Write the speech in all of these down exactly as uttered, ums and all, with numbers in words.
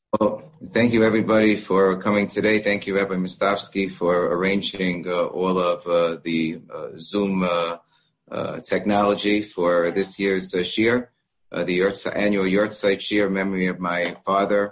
Well, thank you, everybody, for coming today. Thank you, Rabbi Mustavsky, for arranging uh, all of uh, the uh, Zoom uh, uh, technology for this year's uh, Shir, uh, the Yurtz, annual Yurtzeit Shir, memory of my father,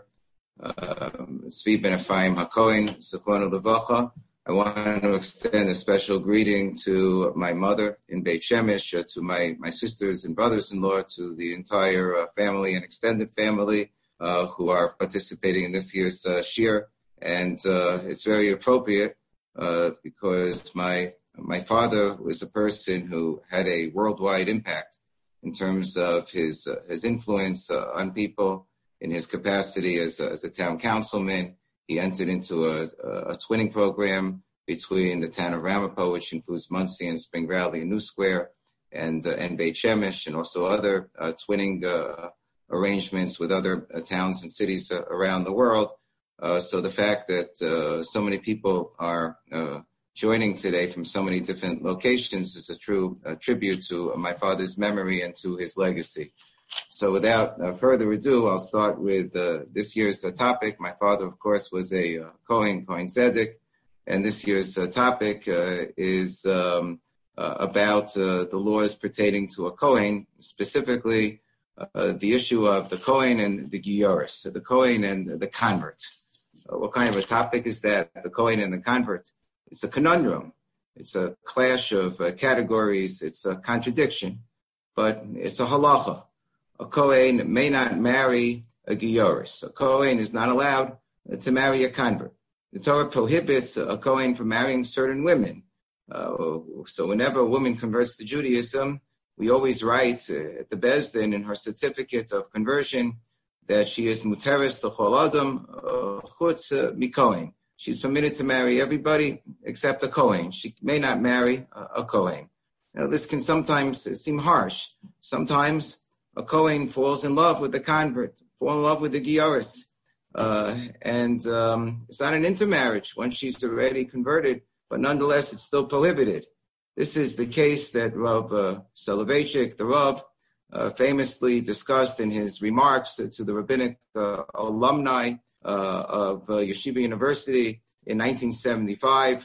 Tzvi ben Ephraim HaKohen, Zichrono Levacha. I want to extend a special greeting to my mother in Beit Shemesh, uh, to my, my sisters and brothers-in-law, to the entire uh, family and extended family, Uh, who are participating in this year's uh, Shir, and uh, it's very appropriate uh, because my my father was a person who had a worldwide impact in terms of his uh, his influence uh, on people in his capacity as a, as a town councilman. He entered into a, a twinning program between the town of Ramapo, which includes Monsey and Spring Valley and New Square, and uh, and Beit Shemesh, and also other uh, twinning Uh, arrangements with other uh, towns and cities uh, around the world. Uh, so the fact that uh, so many people are uh, joining today from so many different locations is a true uh, tribute to my father's memory and to his legacy. So without uh, further ado, I'll start with uh, this year's uh, topic. My father, of course, was a uh, Kohen, Kohen Zedek, and this year's uh, topic uh, is um, uh, about uh, the laws pertaining to a Kohen, specifically Uh, the issue of the Kohen and the Gioris, the Kohen and the convert. Uh, what kind of a topic is that? The Kohen and the convert. It's a conundrum. It's a clash of uh, categories. It's a contradiction, but it's a halacha. A Kohen may not marry a Gioris. A Kohen is not allowed uh, to marry a convert. The Torah prohibits a Kohen from marrying certain women. Uh, so whenever a woman converts to Judaism, we always write uh, at the Bezdin in her certificate of conversion that she is muteres l'chol adam chutz mikohen. She's permitted to marry everybody except a Kohen. She may not marry a, a Kohen. Now, this can sometimes seem harsh. Sometimes a Kohen falls in love with the convert, falls in love with the Gioris. Uh, and um, it's not an intermarriage once she's already converted, but nonetheless, it's still prohibited. This is the case that Rav uh, Soloveitchik, the Rav, uh, famously discussed in his remarks to, to the rabbinic uh, alumni uh, of uh, Yeshiva University in nineteen seventy-five.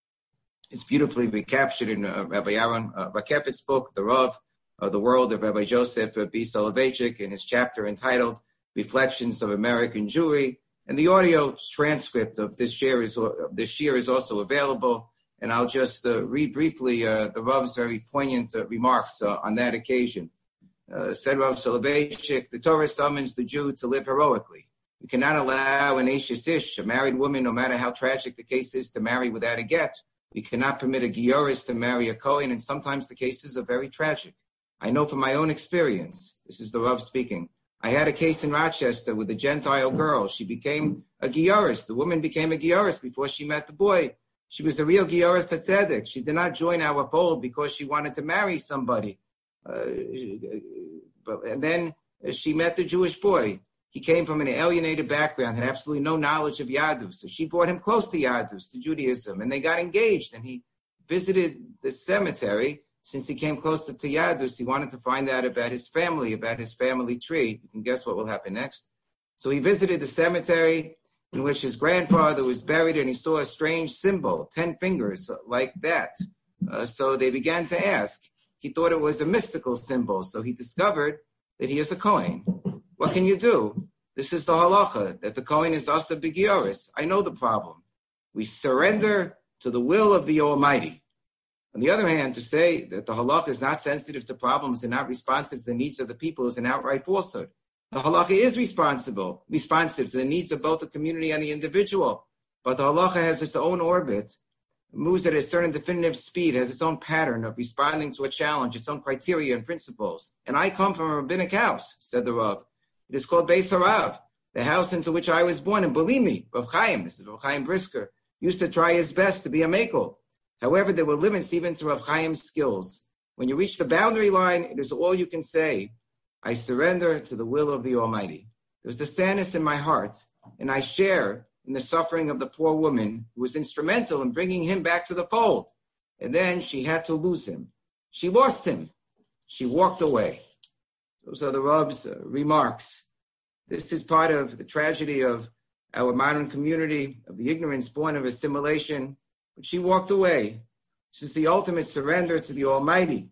It's beautifully recaptured in uh, Rabbi Aaron uh, Rakepitz's book, The Rav, uh, The World of Rabbi Joseph uh, B. Soloveitchik, in his chapter entitled Reflections of American Jewry. And the audio transcript of this shir is, uh, this shir is also available. And I'll just uh, read briefly uh, the Rav's very poignant uh, remarks uh, on that occasion. Uh, said Rav Soloveitchik, the Torah summons the Jew to live heroically. We cannot allow an Ashes Ish, a married woman, no matter how tragic the case is, to marry without a get. We cannot permit a Gioris to marry a Kohen, and sometimes the cases are very tragic. I know from my own experience, this is the Rav speaking, I had a case in Rochester with a Gentile girl. She became a Gioris. The woman became a Gioris before she met the boy. She was a real Gioris Hatzedek. She did not join our fold because she wanted to marry somebody. Uh, but, and then uh, she met the Jewish boy. He came from an alienated background, had absolutely no knowledge of Yadus. So she brought him close to Yadus, to Judaism, and they got engaged. And he visited the cemetery. Since he came close to, to Yadus, he wanted to find out about his family, about his family tree. You can guess what will happen next. So he visited the cemetery in which his grandfather was buried, and he saw a strange symbol, ten fingers, like that. Uh, so they began to ask. He thought it was a mystical symbol, so he discovered that he is a Kohen. What can you do? This is the halacha, that the Kohen is also begioris. I know the problem. We surrender to the will of the Almighty. On the other hand, to say that the halacha is not sensitive to problems and not responsive to the needs of the people is an outright falsehood. The halacha is responsible, responsive to the needs of both the community and the individual. But the halacha has its own orbit, moves at a certain definitive speed, has its own pattern of responding to a challenge, its own criteria and principles. And I come from a rabbinic house, said the Rav. It is called Beis Harav, the house into which I was born. And believe me, Rav Chaim, this is Rav Chaim Brisker, used to try his best to be a makel. However, there were limits even to Rav Chaim's skills. When you reach the boundary line, it is all you can say. I surrender to the will of the Almighty. There's a sadness in my heart, and I share in the suffering of the poor woman who was instrumental in bringing him back to the fold. And then she had to lose him. She lost him. She walked away. Those are the Rav's uh, remarks. This is part of the tragedy of our modern community, of the ignorance born of assimilation. But she walked away. This is the ultimate surrender to the Almighty.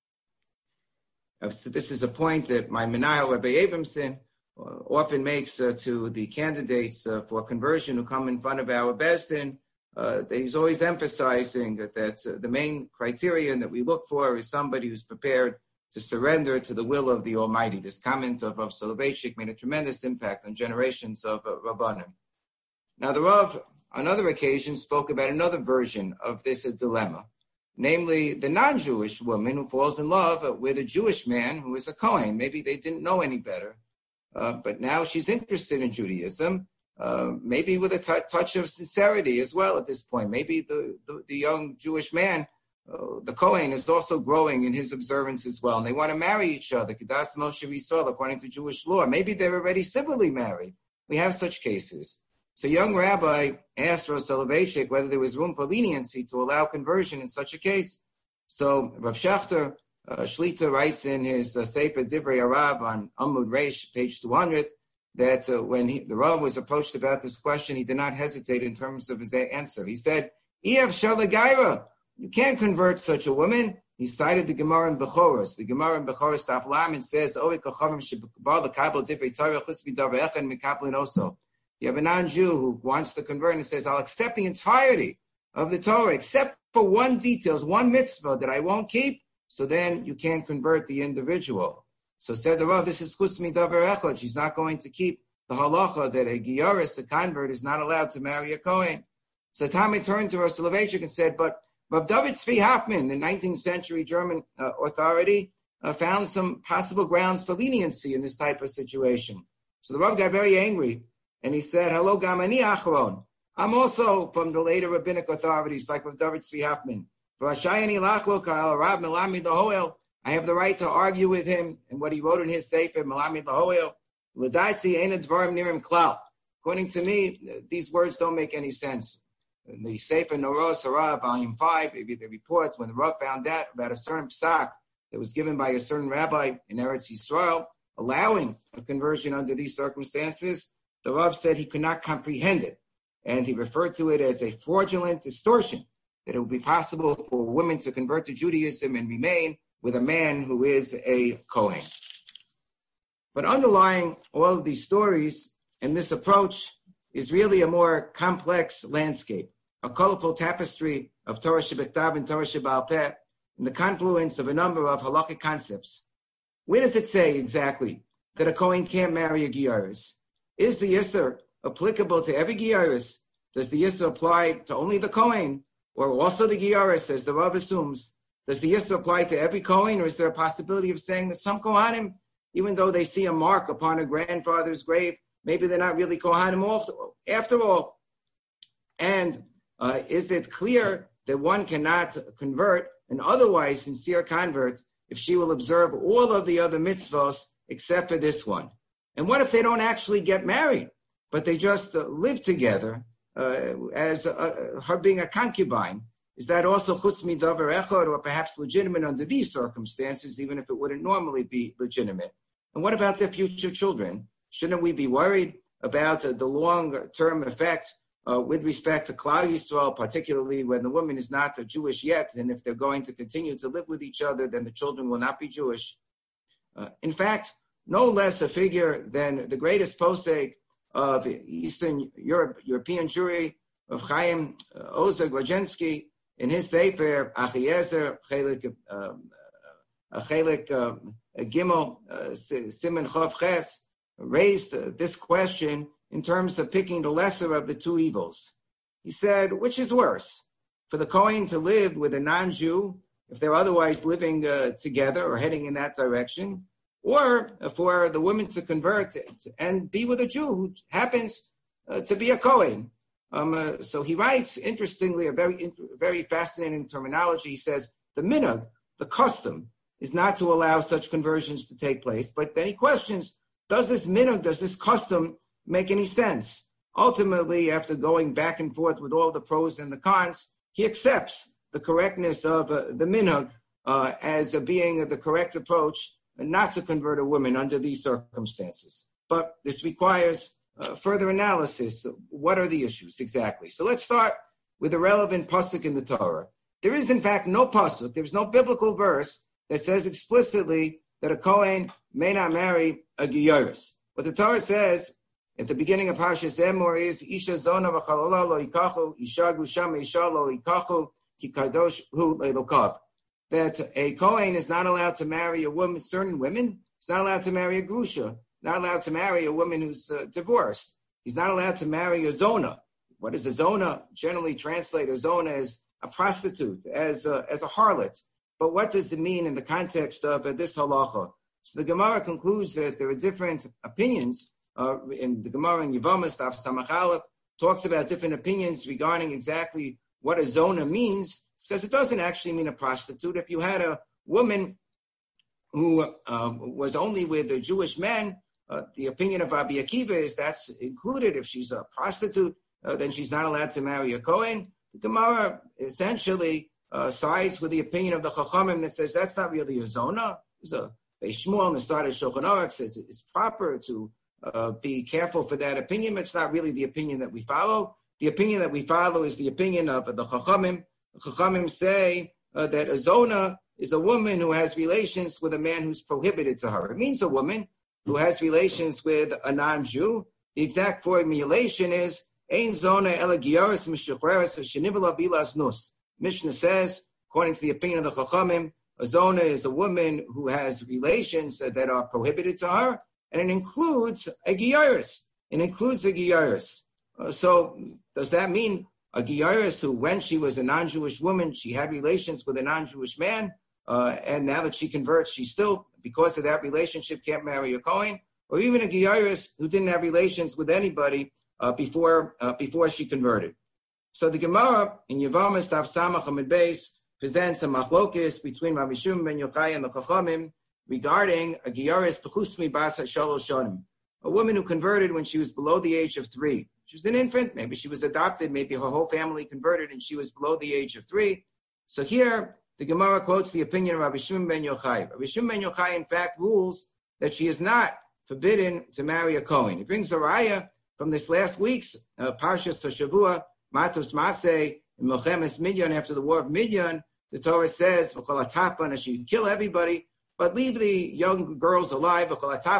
So this is a point that my Menahel Rabbi Abramson uh, often makes uh, to the candidates uh, for conversion who come in front of our Besdin. Uh, that he's always emphasizing that that's, uh, the main criterion that we look for is somebody who's prepared to surrender to the will of the Almighty. This comment of Rav Soloveitchik made a tremendous impact on generations of uh, Rabbanim. Now, the Rav, on other occasions, spoke about another version of this uh, dilemma, namely the non-Jewish woman who falls in love uh, with a Jewish man who is a Kohen. Maybe they didn't know any better, uh, but now she's interested in Judaism. Uh, maybe with a t- touch of sincerity as well at this point. Maybe the, the, the young Jewish man, uh, the Kohen, is also growing in his observance as well. And they want to marry each other, Kedas Moshe Yisrael, according to Jewish law. Maybe they're already civilly married. We have such cases. So young rabbi asked Rav Soloveitchik whether there was room for leniency to allow conversion in such a case. So Rav Schachter, uh, Shlita, writes in his uh, Sefer Divrei Arav on Amud Reish, page two hundred, that uh, when he, the Rav was approached about this question, he did not hesitate in terms of his answer. He said, Iev Shalagaira, you can't convert such a woman. He cited the Gemara in Bechoros. The Gemara in Bechoros Daf Lamed says, you have a non-Jew who wants to convert and says, I'll accept the entirety of the Torah, except for one detail, one mitzvah that I won't keep, so then you can't convert the individual. So said the Rav, this is chutz midavar echad. She's not going to keep the halacha that a giyaris, a convert, is not allowed to marry a Kohen. So Tommy turned to Rav Soloveitchik and said, but Rav David Tzvi Hoffman, the nineteenth century German uh, authority, uh, found some possible grounds for leniency in this type of situation. So the Rav got very angry, and he said, hello, Gamani Acharon. I'm also from the later rabbinic authorities, like Rav David Tzvi Hoffman. I have the right to argue with him and what he wrote in his Sefer, Malami Lahoel. According to me, these words don't make any sense. In the Sefer Norah Sarah, volume five, maybe the reports, when the Rav found out about a certain psak that was given by a certain rabbi in Eretz Yisrael, allowing a conversion under these circumstances, the Rav said he could not comprehend it. And he referred to it as a fraudulent distortion, that it would be possible for women to convert to Judaism and remain with a man who is a Kohen. But underlying all of these stories and this approach is really a more complex landscape, a colorful tapestry of Torah Shebektav and Torah Sheba'al Peh, and the confluence of a number of halakhic concepts. Where does it say exactly that a Kohen can't marry a Giyaris? Is the Yisr applicable to every Giyaris? Does the Yisr apply to only the Kohen, or also the Giyaris, as the Rav assumes? Does the Yisr apply to every Kohen, or is there a possibility of saying that some Kohanim, even though they see a mark upon a grandfather's grave, maybe they're not really Kohanim after all? And uh, is it clear that one cannot convert an otherwise sincere convert if she will observe all of the other mitzvahs except for this one? And what if they don't actually get married, but they just uh, live together uh, as uh, her being a concubine? Is that also chutz midavar echad, or perhaps legitimate under these circumstances, even if it wouldn't normally be legitimate? And what about their future children? Shouldn't we be worried about uh, the long-term effect uh, with respect to Klal Yisrael, particularly when the woman is not uh, Jewish yet, and if they're going to continue to live with each other, then the children will not be Jewish? Uh, in fact, no less a figure than the greatest posek of Eastern Europe, European Jewry, of Chaim uh, Ozer Grajensky, in his Sefer, Achiezer, Chelik Gimel, Siman Chav Ches, raised uh, this question in terms of picking the lesser of the two evils. He said, which is worse, for the Kohen to live with a non-Jew, if they're otherwise living uh, together or heading in that direction, or for the woman to convert and be with a Jew who happens uh, to be a Kohen? Um, uh, so he writes, interestingly, a very, very fascinating terminology. He says, the minhag, the custom, is not to allow such conversions to take place. But then he questions, does this minhag, does this custom make any sense? Ultimately, after going back and forth with all the pros and the cons, he accepts the correctness of uh, the minhag uh, as uh, being uh, the correct approach, not to convert a woman under these circumstances. but this requires uh, further analysis. What are the issues exactly? So let's start with the relevant pasuk in the Torah. There is, in fact, no pasuk, there's no biblical verse that says explicitly that a Kohen may not marry a Giyaris. What the Torah says at the beginning of Parshas Emor is, Isha zona v'chalala lo yikachu, Isha gusha Isha lo yikachu, ki kadosh hu le'lokav. That a Kohen is not allowed to marry a woman, certain women. He's not allowed to marry a grusha, not allowed to marry a woman who's uh, divorced. He's not allowed to marry a zona. What is a zona? Generally translate a zona as a prostitute, as a, as a harlot. But what does it mean in the context of uh, this halacha? So the Gemara concludes that there are different opinions. Uh, in the Gemara in Yevamos, Daf Samach Aleph, talks about different opinions regarding exactly what a zona means. It says it doesn't actually mean a prostitute. If you had a woman who uh, was only with a Jewish man, uh, the opinion of Rabbi Akiva is that's included. If she's a prostitute, uh, then she's not allowed to marry a Kohen. The Gemara essentially uh, sides with the opinion of the Chachamim that says that's not really a zona. It's a Beis Shmuel on the start of Shulchan Aruch says it's proper to uh, be careful for that opinion, but it's not really the opinion that we follow. The opinion that we follow is the opinion of the Chachamim. The Chachamim say uh, that a zona is a woman who has relations with a man who's prohibited to her. It means a woman who has relations with a non-Jew. The exact formulation is Ein zona ela giyaris mishuchreres v'shenivela bilas nus. Mishnah says, according to the opinion of the Chachamim, a zona is a woman who has relations that are prohibited to her, and it includes a giyaris. It includes a giyaris. Uh, so does that mean a giyaris who, when she was a non-Jewish woman, she had relations with a non-Jewish man, uh, and now that she converts, she still, because of that relationship, can't marry a Kohen? Or even a giyaris who didn't have relations with anybody uh, before uh, before she converted. So the Gemara in Yevamos Daf Samach Amud Beis presents a machlokis between Rabbi Shimon ben Yochai and the Chachamim regarding a giyaris pechusmi basa shalosh shanim, a woman who converted when she was below the age of three. She was an infant, maybe she was adopted, maybe her whole family converted and she was below the age of three. So here, the Gemara quotes the opinion of Rabbi Shimon ben Yochai. Rabbi Shimon ben Yochai, in fact, rules that she is not forbidden to marry a Kohen. He brings a raya from this last week's uh, Parshas Toshavua, Matos Maseh, in Milchemes Midyan, after the war of Midyan. The Torah says, that she kill everybody, but leave the young girls alive.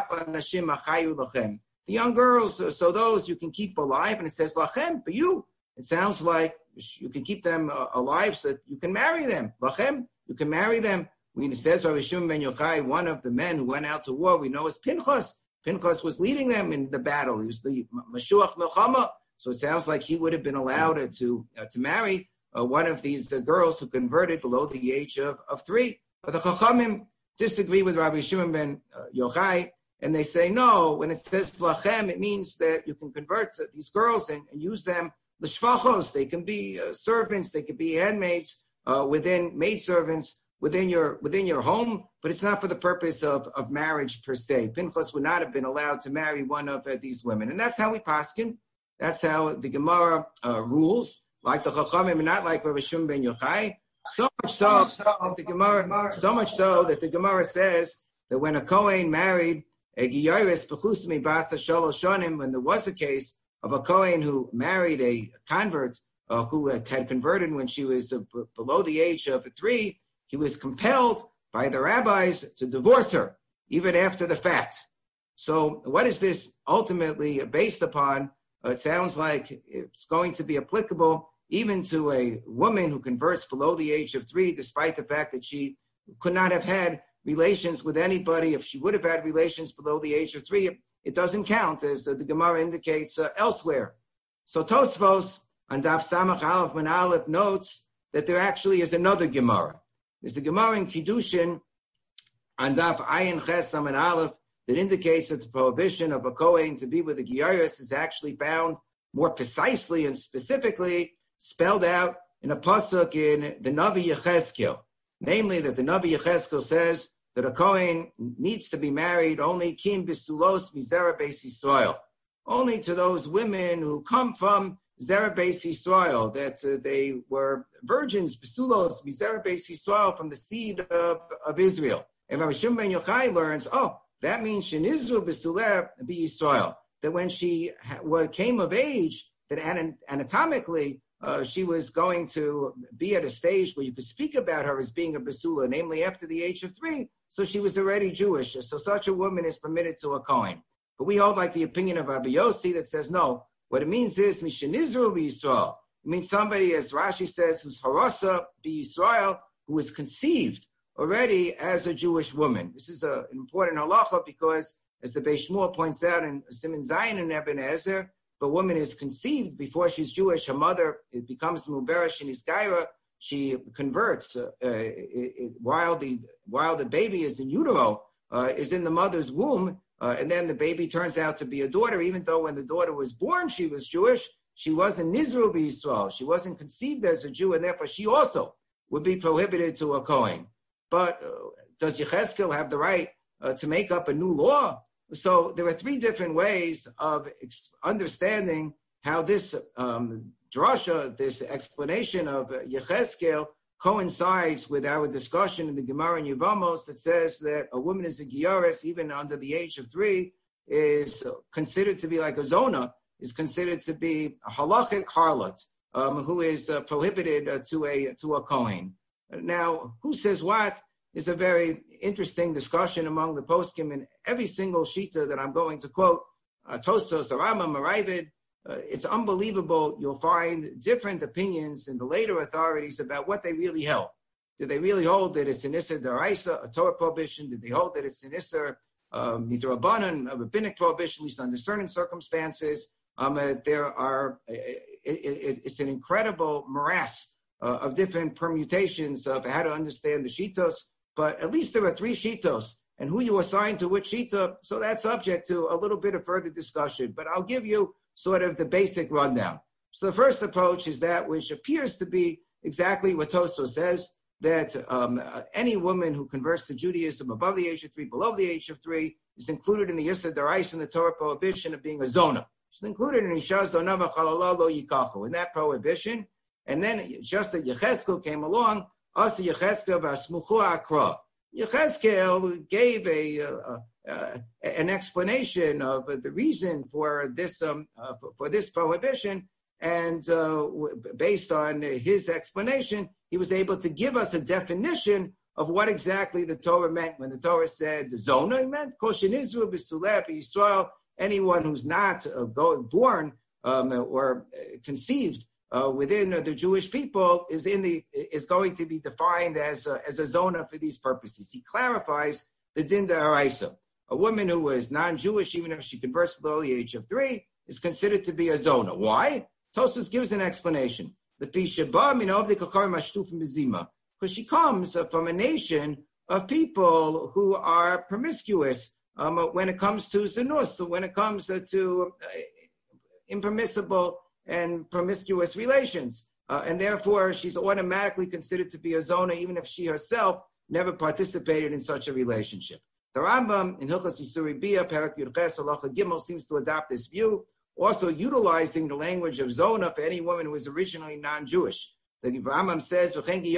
The young girls, so those you can keep alive. And it says, lachem, for you. It sounds like you can keep them uh, alive so that you can marry them. Lachem, you can marry them. When it says, Rabbi Shimon ben Yochai, one of the men who went out to war, we know is Pinchas. Pinchas was leading them in the battle. He was the Mashuach Milchama. So it sounds like he would have been allowed to, uh, to marry Uh, one of these uh, girls who converted below the age of, of three. But the Chachamim disagree with Rabbi Shimon ben uh, Yochai, and they say, no, when it says lachem, it means that you can convert uh, these girls and, and use them l'shvachos. They can be uh, servants, they can be handmaids, uh, within maidservants, within your within your home, but it's not for the purpose of, of marriage per se. Pinchas would not have been allowed to marry one of uh, these women. And that's how we paskin. That's how the Gemara uh, rules. Like the Chachamim, not like Rabbi Shimon ben Yochai. So much so that the Gemara, so much so that the Gemara says that when a Kohen married a Giyaris b'chusmi basa shalosh shanim, when there was a case of a Kohen who married a convert uh, who had, had converted when she was uh, b- below the age of three, he was compelled by the rabbis to divorce her, even after the fact. So what is this ultimately based upon? Uh, it sounds like it's going to be applicable even to a woman who converts below the age of three, despite the fact that she could not have had relations with anybody. If she would have had relations below the age of three, it doesn't count, as uh, the Gemara indicates uh, elsewhere. So Tosfos on Daf Samach Aleph Ben Aleph notes that there actually is another Gemara. There's a Gemara in Kiddushin on Daf Ayin Ches Amen Aleph that indicates that the prohibition of a Kohen to be with a Giyaris is actually found more precisely and specifically spelled out in a pasuk in the Navi Yechezkel. Namely, that the Navi Yechezkel says that a Kohen needs to be married only kim bisulos mizera beis Yisrael, only to those women who come from Zera beis Yisrael, that uh, they were virgins, bisulos mizera beis Yisrael, from the seed of, of Israel. And Rabbi Shimon ben Yochai learns, oh, that means Shenizru B'Suleh B'Yisrael, that when she ha- came of age, that anatomically uh, she was going to be at a stage where you could speak about her as being a Basula, namely after the age of three, so she was already Jewish. So such a woman is permitted to a Kohen. But we hold like the opinion of Rabbi Yossi that says, no, what it means is Mishenizru B'Yisrael. It means somebody, as Rashi says, who's Harasa B'Yisrael, who was conceived already as a Jewish woman. This is a, an important halacha because, as the Beis Shmuel points out in Siman Zayin and Eben Ezer, if a woman is conceived before she's Jewish, her mother, it becomes Muberesh and Isgaira, she converts uh, it, it, while the while the baby is in utero, uh, is in the mother's womb, uh, and then the baby turns out to be a daughter, even though when the daughter was born she was Jewish, she wasn't Nizru B'Yisrael, she wasn't conceived as a Jew, and therefore she also would be prohibited to a Kohen. But uh, does Yechezkel have the right uh, to make up a new law? So there are three different ways of ex- understanding how this um, drasha, this explanation of uh, Yechezkel, coincides with our discussion in the Gemara in Yevamos that says that a woman is a Gioris, even under the age of three, is considered to be like a Zona, is considered to be a halachic harlot, um, who is uh, prohibited uh, to a to a Kohen. Now, who says what is a very interesting discussion among the poskim, in every single shita that I'm going to quote, uh, Tosfos, Rambam, Ravid. Uh, it's unbelievable. You'll find different opinions in the later authorities about what they really held. Did they really hold that it's an Isser D'Oraisa, a Torah prohibition? Did they hold that it's an Isser Midrabanan, a rabbinic prohibition, at least under certain circumstances? Um, uh, there are, uh, it, it, it's an incredible morass uh, of different permutations of how to understand the shitos, but at least there are three shitos, and who you assign to which shita, so that's subject to a little bit of further discussion, but I'll give you sort of the basic rundown. So the first approach is that which appears to be exactly what Tosfos says, that um, uh, any woman who converts to Judaism above the age of three, below the age of three, is included in the Yisra D'Oraisa and the Torah prohibition of being a Zona. She's included in Isha Zona V'Chalala Lo Yikachu, in that prohibition. And then just that Yechezkel came along, Asa Yechezkel V'Asmuchu Akra. Yechezkel gave a, uh, uh, an explanation of uh, the reason for this um, uh, for, for this prohibition, and uh, based on his explanation, he was able to give us a definition of what exactly the Torah meant when the Torah said Zona. It meant Koshin Israel B'Suleh B'Yisrael. Anyone who's not uh, go, born um, or conceived uh, within uh, the Jewish people is in the is going to be defined as a, as a Zona for these purposes. He clarifies the Din D'Oraisa. A woman who is non-Jewish, even if she converts below the age of three, is considered to be a Zona. Why? Tosfos gives an explanation. Because she comes from a nation of people who are promiscuous um, when it comes to zinus, so when it comes to uh, impermissible and promiscuous relations. Uh, and therefore, she's automatically considered to be a Zona, even if she herself never participated in such a relationship. The Rambam in Hilchos Yisuri Bia, Perak Yudches, Halacha Gimel, seems to adopt this view, also utilizing the language of Zona for any woman who is originally non-Jewish. The Rambam says,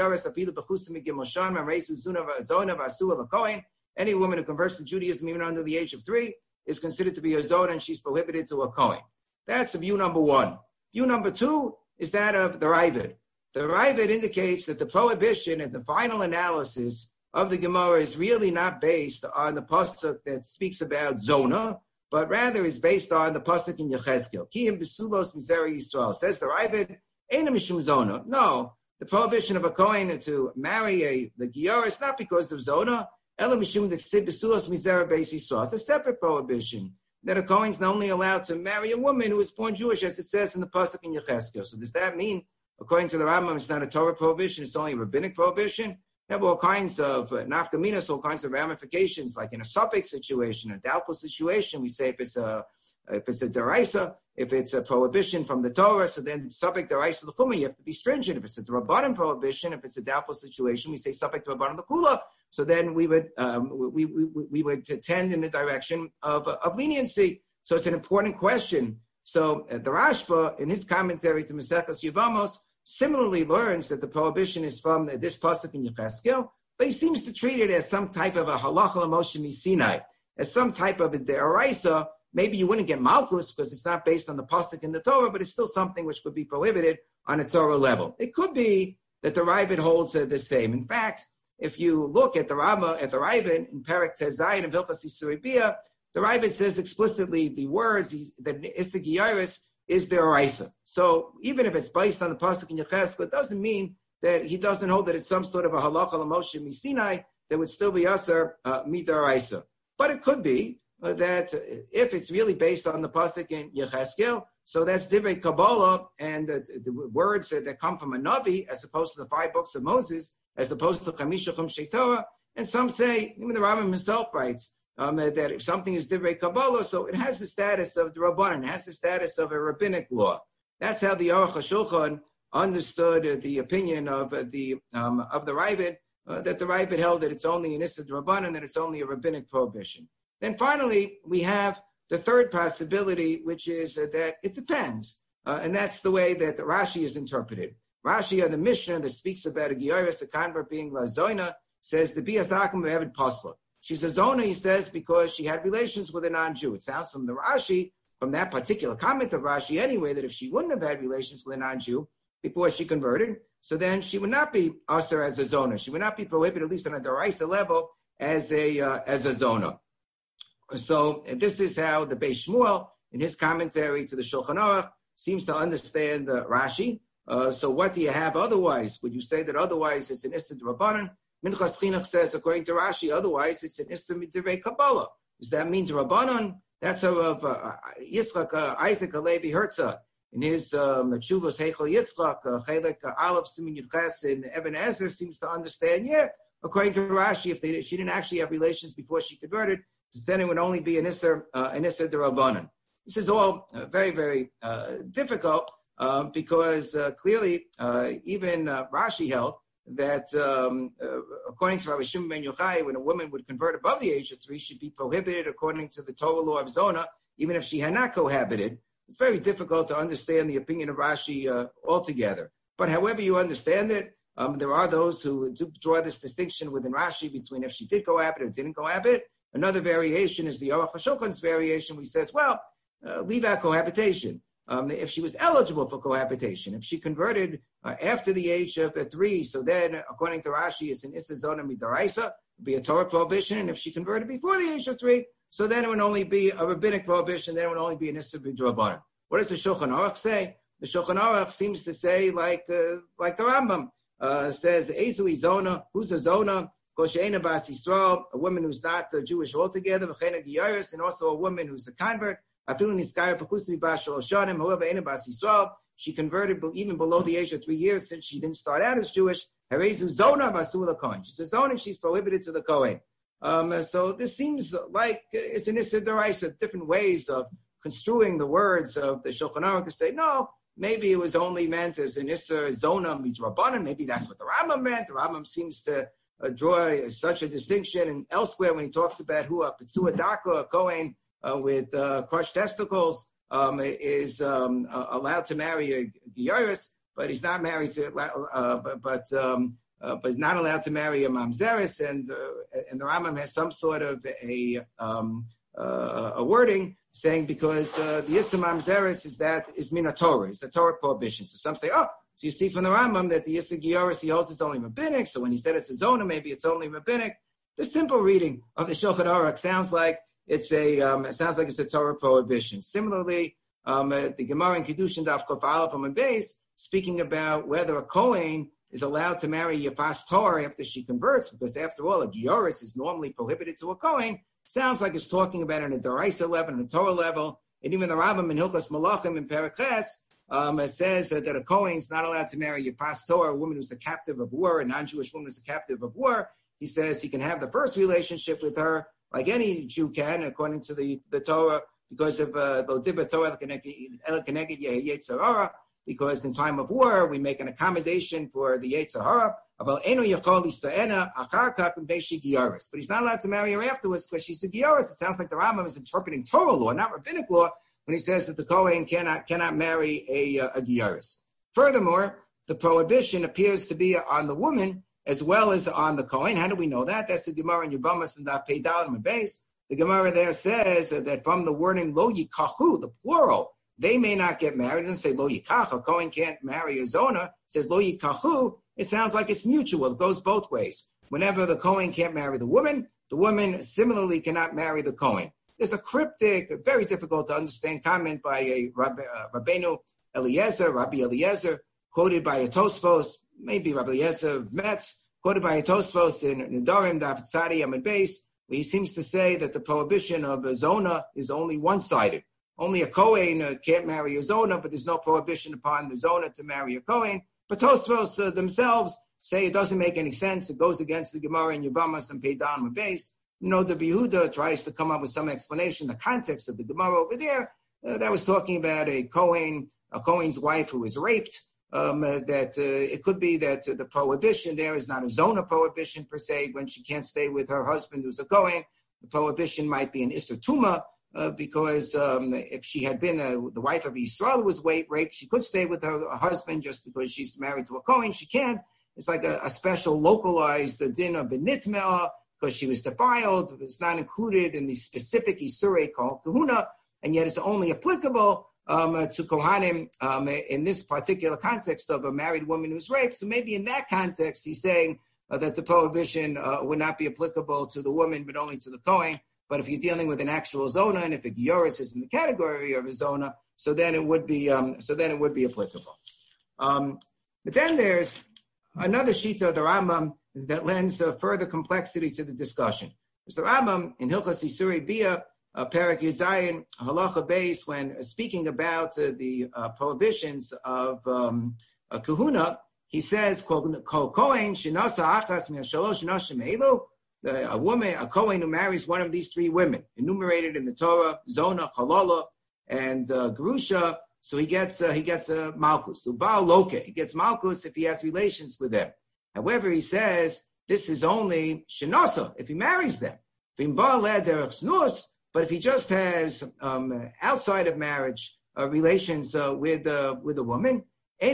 any woman who converts to Judaism even under the age of three is considered to be a Zona, and she's prohibited to a Kohen. That's view number one. View number two is that of the Ravid. The Ravid indicates that the prohibition and the final analysis of the Gemara is really not based on the pasuk that speaks about Zona, but rather is based on the pasuk in Yechezkel. Kiyim b'sulos mizera Yisrael. Says the Ravid, ain't a mishum Zona. No, the prohibition of a Kohen to marry a the Gior is not because of Zona. Ela mishum b'sulos mizera beis Yisrael. It's a separate prohibition that a Kohen is not only allowed to marry a woman who is born Jewish, as it says in the pasuk in Yechezkel. So does that mean, according to the Rambam, it's not a Torah prohibition; it's only a rabbinic prohibition? Have all kinds of uh, nafkaminas, all kinds of ramifications. Like in a suffix situation, a doubtful situation, we say if it's a if it's a deraisa, if it's a prohibition from the Torah, so then suffix deraisa l'chuma, you have to be stringent. If it's a rabbanan prohibition, if it's a doubtful situation, we say suffix rabbanan l'kula. So then we would um, we, we we would tend in the direction of of leniency. So it's an important question. So uh, the Rashba, in his commentary to Maseches Yevamos, similarly learns that the prohibition is from this pasuk in Yechezkel, but he seems to treat it as some type of a halacha l'Moshe Sinai. as some type of a deraisa. Maybe you wouldn't get malchus because it's not based on the pasuk in the Torah, but it's still something which would be prohibited on a Torah level. It could be that the Ravid holds uh, the same. In fact, if you look at the Rama, at the Ravid in Perek Tezayin of Hilchos Isurei Bia, the Ravid says explicitly the words that Issa Giyaris is the Oraisa. So even if it's based on the pasuk in Yechezkel, it doesn't mean that he doesn't hold that it's some sort of a halakha l'Moshe Misinai that would still be Aser uh, Midaraisa. But it could be uh, that if it's really based on the pasuk in Yechezkel, so that's Divrei Kabbalah and the, the words that come from a Navi as opposed to the five books of Moses, as opposed to Chamisha Chumshei Torah. And some say, even the Rambam himself writes, um, that if something is Divrei Kabbalah, so it has the status of the Rabbanan, it has the status of a rabbinic law. That's how the Aruch HaShulchan understood uh, the opinion of uh, the um, of the Ravid, uh, that the Ravid held that it's only an Issa D'Rabbanan, that it's only a rabbinic prohibition. Then finally, we have the third possibility, which is uh, that it depends. Uh, and that's the way that Rashi is interpreted. Rashi on the Mishnah that speaks about a Giyaris, a convert being La Zoina, says the Bias Akum Evid Pasla. She's a Zona, he says, because she had relations with a non-Jew. It sounds from the Rashi, from that particular comment of Rashi anyway, that if she wouldn't have had relations with a non-Jew before she converted, so then she would not be Aser as a Zona. She would not be prohibited, at least on a Daraisa level, as a uh, as a Zona. So this is how the Beis Shmuel, in his commentary to the Shulchan Aruch, seems to understand uh, Rashi. Uh, so what do you have otherwise? Would you say that otherwise it's an Issa D'Rabbanan? Minchas Chinuch says, according to Rashi, otherwise it's an Issa Midivrei Kabbalah. Does that mean D'Rabbanan? That's of uh, Yitzchak uh, Isaac Halevi Herzog in his um, Tshuvos Heichel Yitzchak, uh, Chelek uh, Aleph Simin Yudches in Eben Ezer seems to understand. Yeah, according to Rashi, if they if she didn't actually have relations before she converted, then it would only be an Issa uh, an Issa D'Rabbanan. This is all uh, very very uh, difficult uh, because uh, clearly uh, even uh, Rashi held that um, uh, according to Rabbi Shimon ben Yochai, when a woman would convert above the age of three, she'd be prohibited according to the Torah law of Zona, even if she had not cohabited. It's very difficult to understand the opinion of Rashi uh, altogether. But however you understand it, um, there are those who do draw this distinction within Rashi between if she did cohabit or didn't cohabit. Another variation is the Aruch HaShulchan's variation, where he says, well, uh, leave out cohabitation. Um, if she was eligible for cohabitation, if she converted uh, after the age of uh, three, so then, according to Rashi, it's an Issa Zona Midaraisa, would be a Torah prohibition. And if she converted before the age of three, so then it would only be a rabbinic prohibition, then it would only be an Issa B'Drabanan. What does the Shulchan Aruch say? The Shulchan Aruch seems to say, like uh, like the Rambam uh, says, Ezu Zona, who's a Zona? Kosheina Bas Yisrael, a woman who's not uh, Jewish altogether, V'chena Giyaris, and also a woman who's a convert. She converted even below the age of three years since she didn't start out as Jewish. She's a zona, she's prohibited to the Kohen. Um, so this seems like it's an Issa D'Oraisa, different ways of construing the words of the Shulchan Aruch to say, no, maybe it was only meant as an Issa Zona Midrabanan. Maybe that's what the Rambam meant. The Rambam seems to uh, draw such a distinction. And elsewhere, when he talks about who a Pitzua Daka, a Kohen, Uh, with uh, crushed testicles, um, is um, uh, allowed to marry a Giyaris, but he's not married to, uh, but but, um, uh, but he's not allowed to marry a Mamzeris, and uh, and the Rambam has some sort of a um, uh, a wording saying because uh, the Issa Mamzeris is that is Minatorah, it's a Torah prohibition. So some say, oh, so you see from the Rambam that the Issa Giyaris he holds it's only rabbinic. So when he said it's a zona, maybe it's only rabbinic. The simple reading of the Shulchan Aruch sounds like It's a. Um, it sounds like it's a Torah prohibition. Similarly, um, uh, the Gemara in Kiddushin Daf Kuf Aleph on base, speaking about whether a Kohen is allowed to marry Yafas Torah after she converts, because after all, a Gioris is normally prohibited to a Kohen. Sounds like it's talking about on a Doraisa level, on a Torah level, and even the Rambam in Hilchos Malachim in Perikles um, says uh, that a Kohen is not allowed to marry Yafas Torah, a woman who's a captive of war, a non-Jewish woman who's a captive of war. He says he can have the first relationship with her, like any Jew can, according to the, the Torah, because of the Dibba Torah, because in time of war, we make an accommodation for the Yetzer Hara. But he's not allowed to marry her afterwards because she's a Giyaris. It sounds like the Rambam is interpreting Torah law, not rabbinic law, when he says that the Kohen cannot cannot marry a, a Giyaris. Furthermore, the prohibition appears to be on the woman as well as on the Kohen. How do we know that? That's the Gemara in Yevamos and the Peidal and Beis. the Gemara there says that from the wording lo yikahu, the plural, they may not get married. It doesn't say lo yikach, a Kohen can't marry a Zona. It says lo yikahu. It sounds like it's mutual. It goes both ways. Whenever the Kohen can't marry the woman, the woman similarly cannot marry the Kohen. There's a cryptic, very difficult to understand comment by a Rabbi, uh, Rabbeinu Eliezer, Rabbi Eliezer, quoted by a Tosfos, maybe Rabbi Eliezer of Metz, quoted by a Tosfos in Nedarim, Daf Tzadi Amud Beis, where he seems to say that the prohibition of a Zona is only one-sided. Only a Kohen uh, can't marry a Zona, but there's no prohibition upon the Zona to marry a Kohen. But Tosfos uh, themselves say it doesn't make any sense. It goes against the Gemara in Yevamos and Peidan Amud Beis. You know, the Yehuda tries to come up with some explanation, the context of the Gemara over there, uh, that was talking about a Kohen, a Kohen's wife who was raped, um, uh, that uh, it could be that uh, the prohibition there is not a Zona prohibition per se, when she can't stay with her husband who's a Kohen. The prohibition might be an Isser Tuma, uh, because um, if she had been a, the wife of Yisrael who was raped, she could stay with her husband just because she's married to a Kohen. She can't. It's like a, a special localized din of benitmeah, because she was defiled. It's not included in the specific Isurei called Kahuna, and yet it's only applicable um, uh, to Kohanim um, in this particular context of a married woman who's raped. So maybe in that context, he's saying uh, that the prohibition uh, would not be applicable to the woman, but only to the Kohen. But if you're dealing with an actual Zona, and if a Gioris is in the category of a Zona, so then it would be um, so then it would be applicable. Um, but then there's another Shita of the Rambam that lends uh, further complexity to the discussion. There's the Rambam in Hilchos Isurei Bia, uh, Perek Yuzayin, Halacha Beis, when uh, speaking about uh, the uh, prohibitions of um, uh, Kahuna, he says, Kol Kohen shenasa achas mi'ashalosh nashim elu, a woman, a Kohen who marries one of these three women, enumerated in the Torah, Zona, Kalala, and uh, Gerusha. So he gets uh, he gets a uh, Malkus. So Baal Loke, he gets Malkus if he has relations with them. However, he says this is only Shenasa if he marries them. But if he just has um, outside of marriage uh, relations uh, with uh, with a woman, he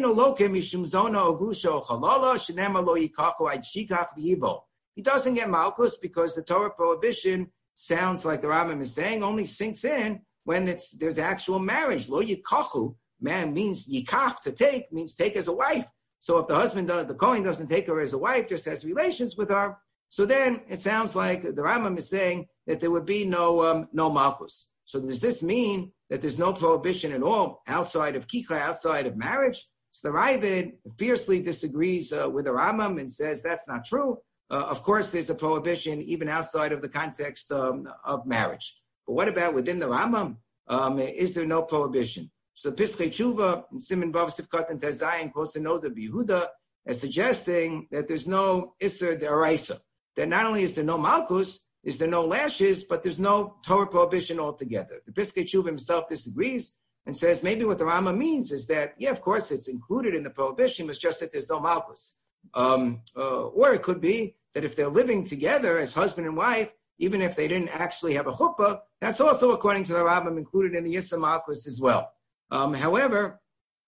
doesn't get Malkus because the Torah prohibition sounds like the Rambam is saying only sinks in when it's there's actual marriage. Lo yikachu, man means yikach, to take, means take as a wife. So if the husband, does, the Kohen doesn't take her as a wife, just has relations with her, so then it sounds like the Rambam is saying that there would be no um, no malchus. So does this mean that there's no prohibition at all outside of kikha, outside of marriage? So the Ravid fiercely disagrees uh, with the Rambam and says that's not true. Uh, of course, there's a prohibition even outside of the context um, of marriage. But what about within the Rambam? Um, is there no prohibition? So Piskei Tshuva and Siman Vav Sifkat and Tezayin quotes the note of Yehuda as suggesting that there's no Isser D'Oraisa. That not only is there no Malkus, is there no lashes, but there's no Torah prohibition altogether. The Piskei Tshuva himself disagrees and says maybe what the Rama means is that, yeah, of course, it's included in the prohibition, it's just that there's no Malkus. Um, uh, or it could be that if they're living together as husband and wife, even if they didn't actually have a chuppah, that's also, according to the Rambam, included in the Yisra Malkus as well. Um, however,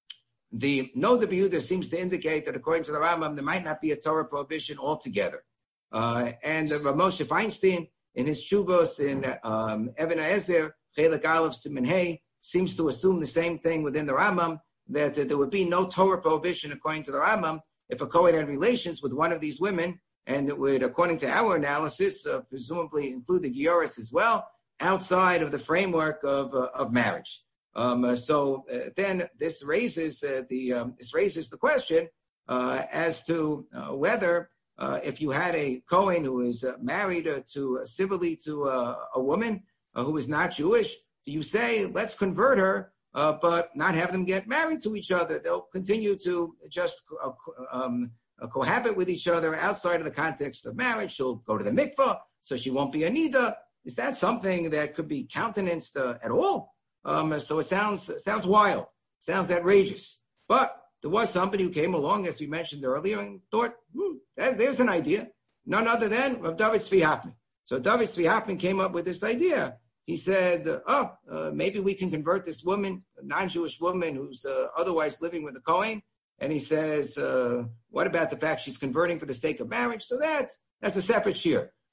the Noda B'Yehuda seems to indicate that according to the Rambam, there might not be a Torah prohibition altogether. Uh, and uh, Rav Moshe Feinstein, in his Tshuvos in um, Even HaEzer, Chelek Aleph Siman Hey, seems to assume the same thing within the Rambam, that uh, there would be no Torah prohibition according to the Rambam if a Kohen had relations with one of these women, and it would, according to our analysis, uh, presumably include the Gioris as well, outside of the framework of, uh, of marriage. Um, uh, so uh, then this raises uh, the um, this raises the question uh, as to uh, whether uh, if you had a Kohen who is uh, married uh, to uh, civilly to uh, a woman uh, who is not Jewish, do you say let's convert her, uh, but not have them get married to each other? They'll continue to just uh, um, uh, cohabit with each other outside of the context of marriage. She'll go to the mikvah, so she won't be a nida. Is that something that could be countenanced uh, at all? Um, so it sounds it sounds wild, sounds outrageous. But there was somebody who came along, as we mentioned earlier, and thought, hmm, that, there's an idea. None other than Rav David Tzvi Hoffman. So David Tzvi Hoffman came up with this idea. He said, oh, uh, maybe we can convert this woman, a non-Jewish woman who's uh, otherwise living with a Kohen. And he says, uh, what about the fact she's converting for the sake of marriage? So that, that's a separate shir.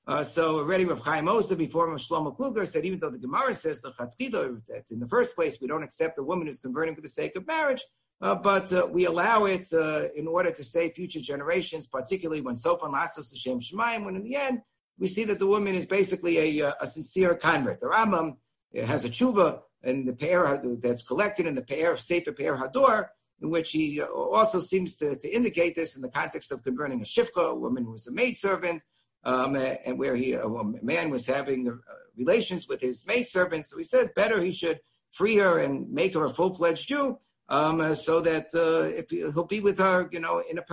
Uh, so already Rav Chaim Ozer before Rav Shlomo Kluger said, even though the Gemara says the Chatchila, that in the first place we don't accept a woman who's converting for the sake of marriage, uh, but uh, we allow it uh, in order to save future generations, particularly when Sofan Lasos Hashem Shemayim, when in the end we see that the woman is basically a, a sincere convert. The Rambam has a tshuva in the pair that's collected in the pair of Sefer Pe'er Hador, in which he also seems to, to indicate this in the context of converting a shifcha, a woman who was a maidservant, um, and where he a man was having uh, relations with his maidservant. So he says better he should free her and make her a full-fledged Jew, um, uh, so that uh, if he, he'll be with her, you know, in a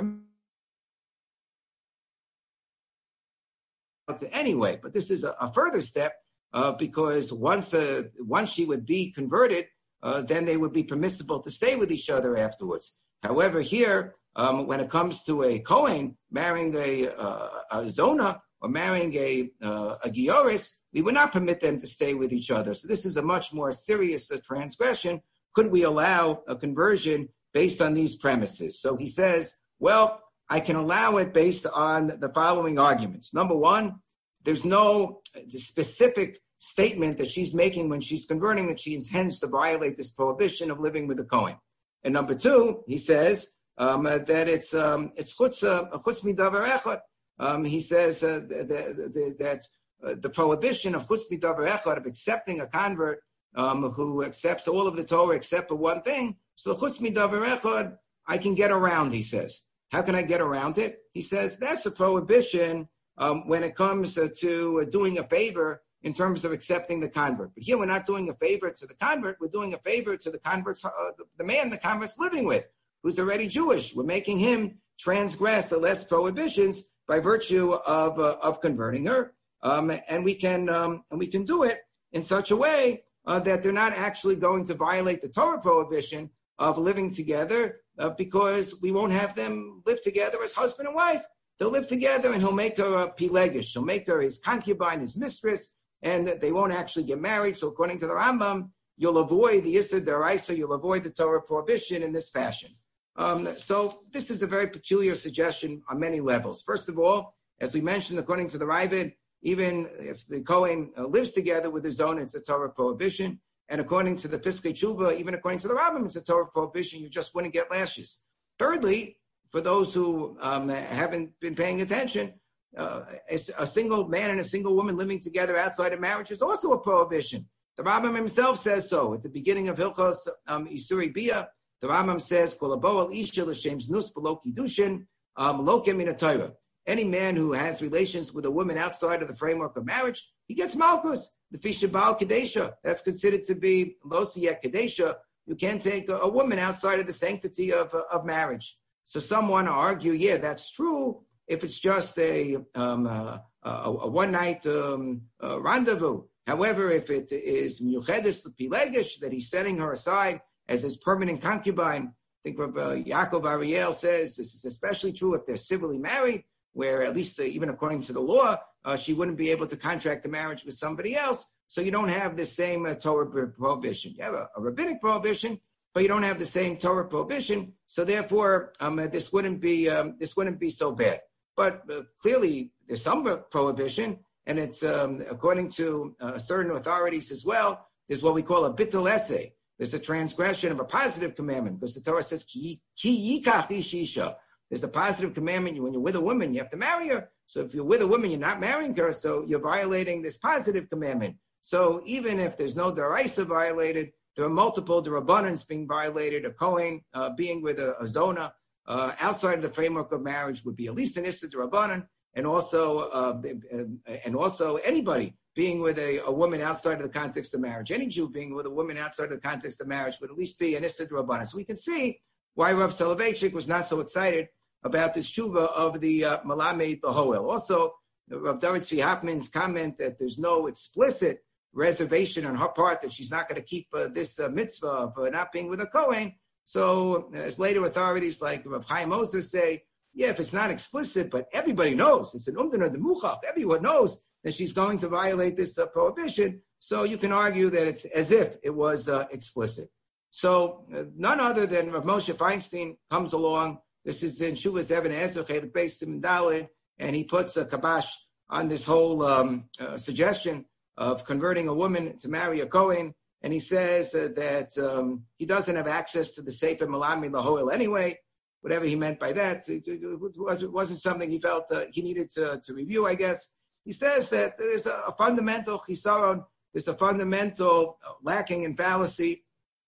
anyway. But this is a, a further step uh, because once uh, once she would be converted, uh, then they would be permissible to stay with each other afterwards. However, here, um, when it comes to a Kohen marrying a, uh, a Zona or marrying a, uh, a Gioris, we would not permit them to stay with each other. So this is a much more serious uh, transgression. Could we allow a conversion based on these premises? So he says, well, I can allow it based on the following arguments. Number one, there's no specific statement that she's making when she's converting that she intends to violate this prohibition of living with a Kohen. And number two, he says um, uh, that it's um, it's chutz uh, chutz midavar echad. Um, he says uh, that, that, that uh, the prohibition of chutz midavar echad, of accepting a convert um, who accepts all of the Torah except for one thing. So the chutz midavar echad, I can get around, he says. How can I get around it? He says that's a prohibition um, when it comes uh, to uh, doing a favor in terms of accepting the convert. But here we're not doing a favor to the convert, we're doing a favor to the convert's, uh, the, the man the convert's living with, who's already Jewish. We're making him transgress the less prohibitions by virtue of uh, of converting her. Um, and we can um, and we can do it in such a way uh, that they're not actually going to violate the Torah prohibition of living together, uh, because we won't have them live together as husband and wife. They'll live together and he'll make her a pilegish. He'll make her his concubine, his mistress, and they won't actually get married. So according to the Rambam, you'll avoid the Issa Deraisa, you'll avoid the Torah prohibition in this fashion. Um, so this is a very peculiar suggestion on many levels. First of all, as we mentioned, according to the Ravid, even if the Kohen uh, lives together with his own, it's a Torah prohibition. And according to the Piskei Tshuva, even according to the Rambam, it's a Torah prohibition. You just wouldn't get lashes. Thirdly, for those who um, haven't been paying attention, uh, a single man and a single woman living together outside of marriage is also a prohibition. The Rambam himself says so. At the beginning of Hilchos um, Isuri Bia, the Rambam says, any man who has relations with a woman outside of the framework of marriage, he gets malchus. The Fisha Baal Kadesha, that's considered to be Losiyek Kadesha. You can't take a, a woman outside of the sanctity of, uh, of marriage. So some want to argue, yeah, that's true if it's just a, um, uh, a, a one-night um, uh, rendezvous. However, if it is Miyuchedes Pilegish, that he's setting her aside as his permanent concubine, I think Rav uh, Yaakov Ariel says this is especially true if they're civilly married, where at least uh, even according to the law, uh, she wouldn't be able to contract a marriage with somebody else. So you don't have the same uh, Torah prohibition. You have a, a rabbinic prohibition, but you don't have the same Torah prohibition. So therefore, um, uh, this wouldn't be um, this wouldn't be so bad. But uh, clearly, there's some prohibition, and it's um, according to uh, certain authorities as well. There's what we call a bittul essay. There's a transgression of a positive commandment, because the Torah says ki yikach ish isha. There's a positive commandment. When you're with a woman, you have to marry her. So if you're with a woman, you're not marrying her, so you're violating this positive commandment. So even if there's no deraisa violated, there are multiple derabbanans being violated. A Kohen uh, being with a, a zona uh, outside of the framework of marriage would be at least an issa derabbanan, and also uh, and also anybody being with a, a woman outside of the context of marriage, any Jew being with a woman outside of the context of marriage would at least be an issa derabbanan. So we can see why Rav Soloveitchik was not so excited about this tshuva of the uh, Malamed Lahoel. Also, Rav David Tzvi Hopman's comment that there's no explicit reservation on her part that she's not going to keep uh, this uh, mitzvah of uh, not being with a Kohen. So, as later authorities like Rav Chaim Ozer say, yeah, if it's not explicit, but everybody knows, it's an umdana de muchach, everyone knows that she's going to violate this uh, prohibition. So you can argue that it's as if it was uh, explicit. So uh, none other than Rav Moshe Feinstein comes along. This is in Shuvas Even Ezer Chelik Beis Siman Daled, and he puts a kabash on this whole um, uh, suggestion of converting a woman to marry a Kohen. And he says uh, that um, he doesn't have access to the Sefer Malami Lahoil anyway. Whatever he meant by that, it, it, it, wasn't, it wasn't something he felt uh, he needed to, to review, I guess. He says that there's a, a fundamental chisaron, there's a fundamental lacking in fallacy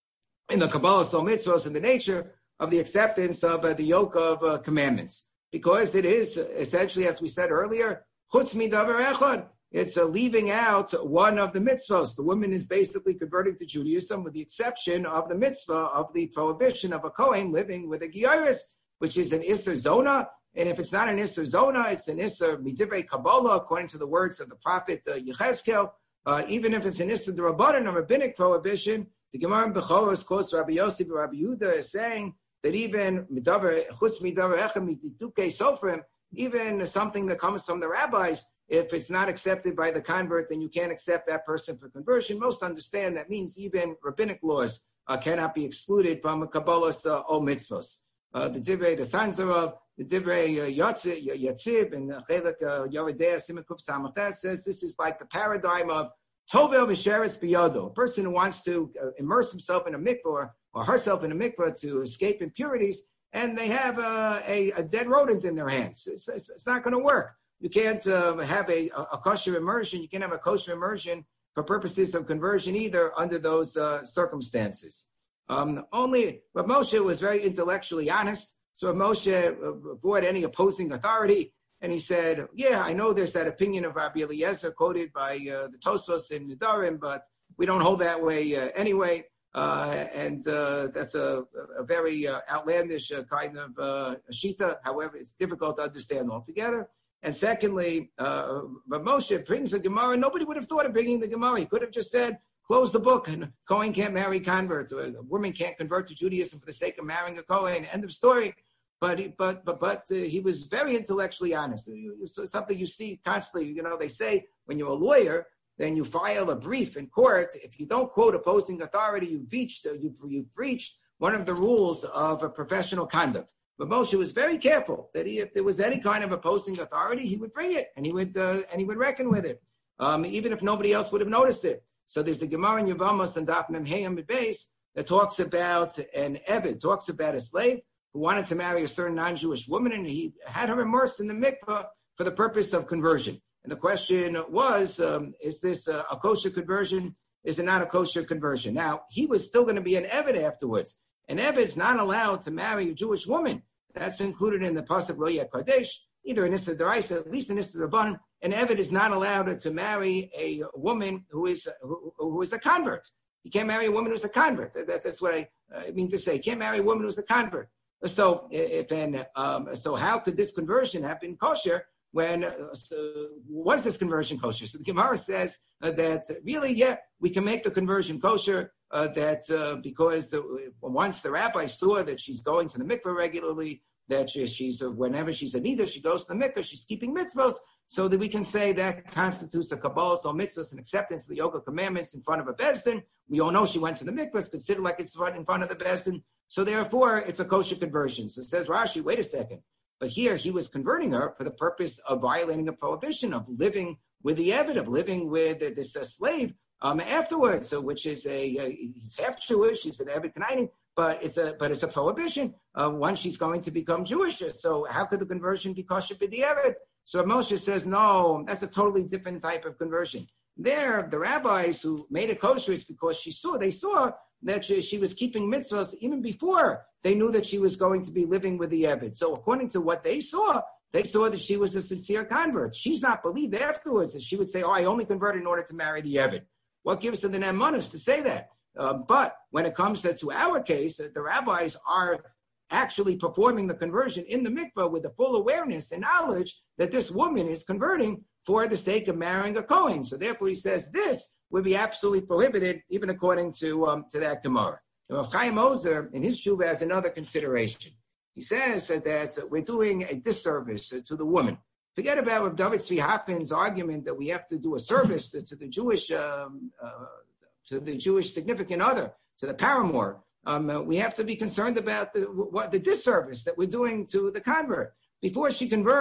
in the Kabbalah Sol Mitzvos, in the nature of the acceptance of uh, the yoke of uh, commandments. Because it is essentially, as we said earlier, chutz midavar echad. It's uh, leaving out one of the mitzvahs. The woman is basically converting to Judaism with the exception of the mitzvah of the prohibition of a Kohen living with a Geiris, which is an Isser Zona. And if it's not an Isser Zona, it's an Isser Midivrei Kabbalah, according to the words of the prophet uh, Yechezkel. Uh, even if it's an Isser D'Rabbanan, a rabbinic prohibition, the Gemara in Bechoros quotes Rabbi Yosef and Rabbi Yehuda as saying that even Midavar, Chutz Midavar Echad Miditukei Sofrim, even something that comes from the rabbis, if it's not accepted by the convert, then you can't accept that person for conversion. Most understand that means even rabbinic laws uh, cannot be excluded from a Kabbalah's uh, all mitzvahs. Uh, the Divrei, the Sanzarov, the Divrei uh, Yatzib, and Chelek Yoredea Simikuf Samachet says this is like the paradigm of Tovel V'Sheretz Biyado. A person who wants to uh, immerse himself in a mikvah or, or herself in a mikvah to escape impurities, and they have uh, a, a dead rodent in their hands. It's, it's, it's not going to work. You can't uh, have a, a kosher immersion. You can't have a kosher immersion for purposes of conversion either under those uh, circumstances. Um, only Rav Moshe was very intellectually honest. So Rav Moshe uh, avoided any opposing authority. And he said, yeah, I know there's that opinion of Rabbi Eliezer quoted by uh, the Tosfos in Nedarim, but we don't hold that way uh, anyway. Uh, and uh, that's a, a very uh, outlandish uh, kind of uh, shita. However, it's difficult to understand altogether. And secondly, uh, Rav Moshe brings a Gemara. Nobody would have thought of bringing the Gemara. He could have just said, close the book, and Kohen can't marry converts, or a woman can't convert to Judaism for the sake of marrying a Kohen. End of story. But he, but but but uh, he was very intellectually honest. So something you see constantly. You know, they say when you're a lawyer, then you file a brief in court. If you don't quote opposing authority, you've breached, you've, you've breached one of the rules of a professional conduct. But Moshe was very careful that he, if there was any kind of opposing authority, he would bring it and he would uh, and he would reckon with it, um, even if nobody else would have noticed it. So there's a Gemara in Yevamos and Daf Mem Hayam Beis that talks about an Eved, talks about a slave who wanted to marry a certain non-Jewish woman, and he had her immersed in the mikveh for the purpose of conversion. And the question was, um, is this a, a kosher conversion? Is it not a kosher conversion? Now, he was still going to be an Eved afterwards. An Eved is not allowed to marry a Jewish woman. That's included in the Pasuk Lo Yeh Kadesh, either in Issa D'Oraisa, at least in Issa D'Rabbanan. An Eved is not allowed to marry a woman who is who, who is a convert. You can't marry a woman who's a convert. That, that, that's what I, I mean to say. You can't marry a woman who's a convert. So, if and um, so, how could this conversion have been kosher? When uh, so was this conversion kosher? So the Gemara says uh, that really, yeah, we can make the conversion kosher. Uh, that uh, because uh, once the rabbi saw that she's going to the mikveh regularly, that she, she's uh, whenever she's a nida, she goes to the mikveh, she's keeping mitzvahs, so that we can say that constitutes a kabbalah, so mitzvahs and acceptance of the yoga commandments in front of a bezdin. We all know she went to the mikveh, it's considered like it's right in front of the bezdin, so therefore it's a kosher conversion. So it says Rashi, wait a second, but here he was converting her for the purpose of violating a prohibition of living with the Eved, of living with uh, this uh, slave. Um, afterwards, so which is a uh, he's half Jewish, he's an Eved Canaan, but it's a but it's a prohibition uh, once she's going to become Jewish. So how could the conversion be kosher by the Eved? So Moshe says no, that's a totally different type of conversion. There, the rabbis who made it kosher is because she saw they saw that she, she was keeping mitzvahs even before they knew that she was going to be living with the Eved. So according to what they saw, they saw that she was a sincere convert. She's not believed afterwards that she would say, "Oh, I only converted in order to marry the Eved." What gives her the nemanos to say that? Uh, but when it comes to, to our case, uh, the rabbis are actually performing the conversion in the mikveh with the full awareness and knowledge that this woman is converting for the sake of marrying a Kohen. So therefore he says this would be absolutely prohibited, even according to um, to that Gemara. Rav Chaim Ozer, in his tshuva, has another consideration. He says uh, that uh, we're doing a disservice uh, to the woman. Forget about Rav David Tzvi Hoppen's argument that we have to do a service to, to the Jewish, um, uh, to the Jewish significant other, to the paramour. Um, uh, we have to be concerned about the what the disservice that we're doing to the convert. Before she converts,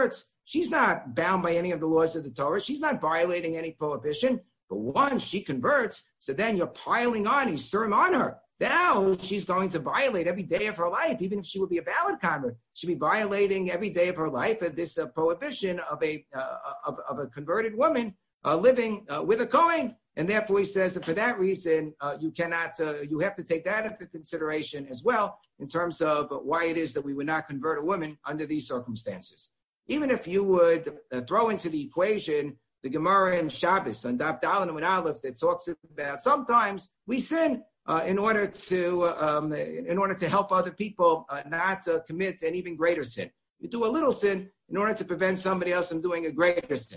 she's not bound by any of the laws of the Torah. She's not violating any prohibition. But once she converts, so then you're piling on Yisurim on her. Now she's going to violate every day of her life, even if she would be a valid convert. She'd be violating every day of her life uh, this uh, prohibition of a uh, of, of a converted woman uh, living uh, with a Kohen. And therefore, he says that for that reason, uh, you cannot, uh, you have to take that into consideration as well in terms of why it is that we would not convert a woman under these circumstances. Even if you would uh, throw into the equation the Gemara in Shabbos on Daf Daled and Aleph that talks about sometimes we sin uh, in order to uh, um, in order to help other people uh, not uh, commit an even greater sin. You do a little sin in order to prevent somebody else from doing a greater sin.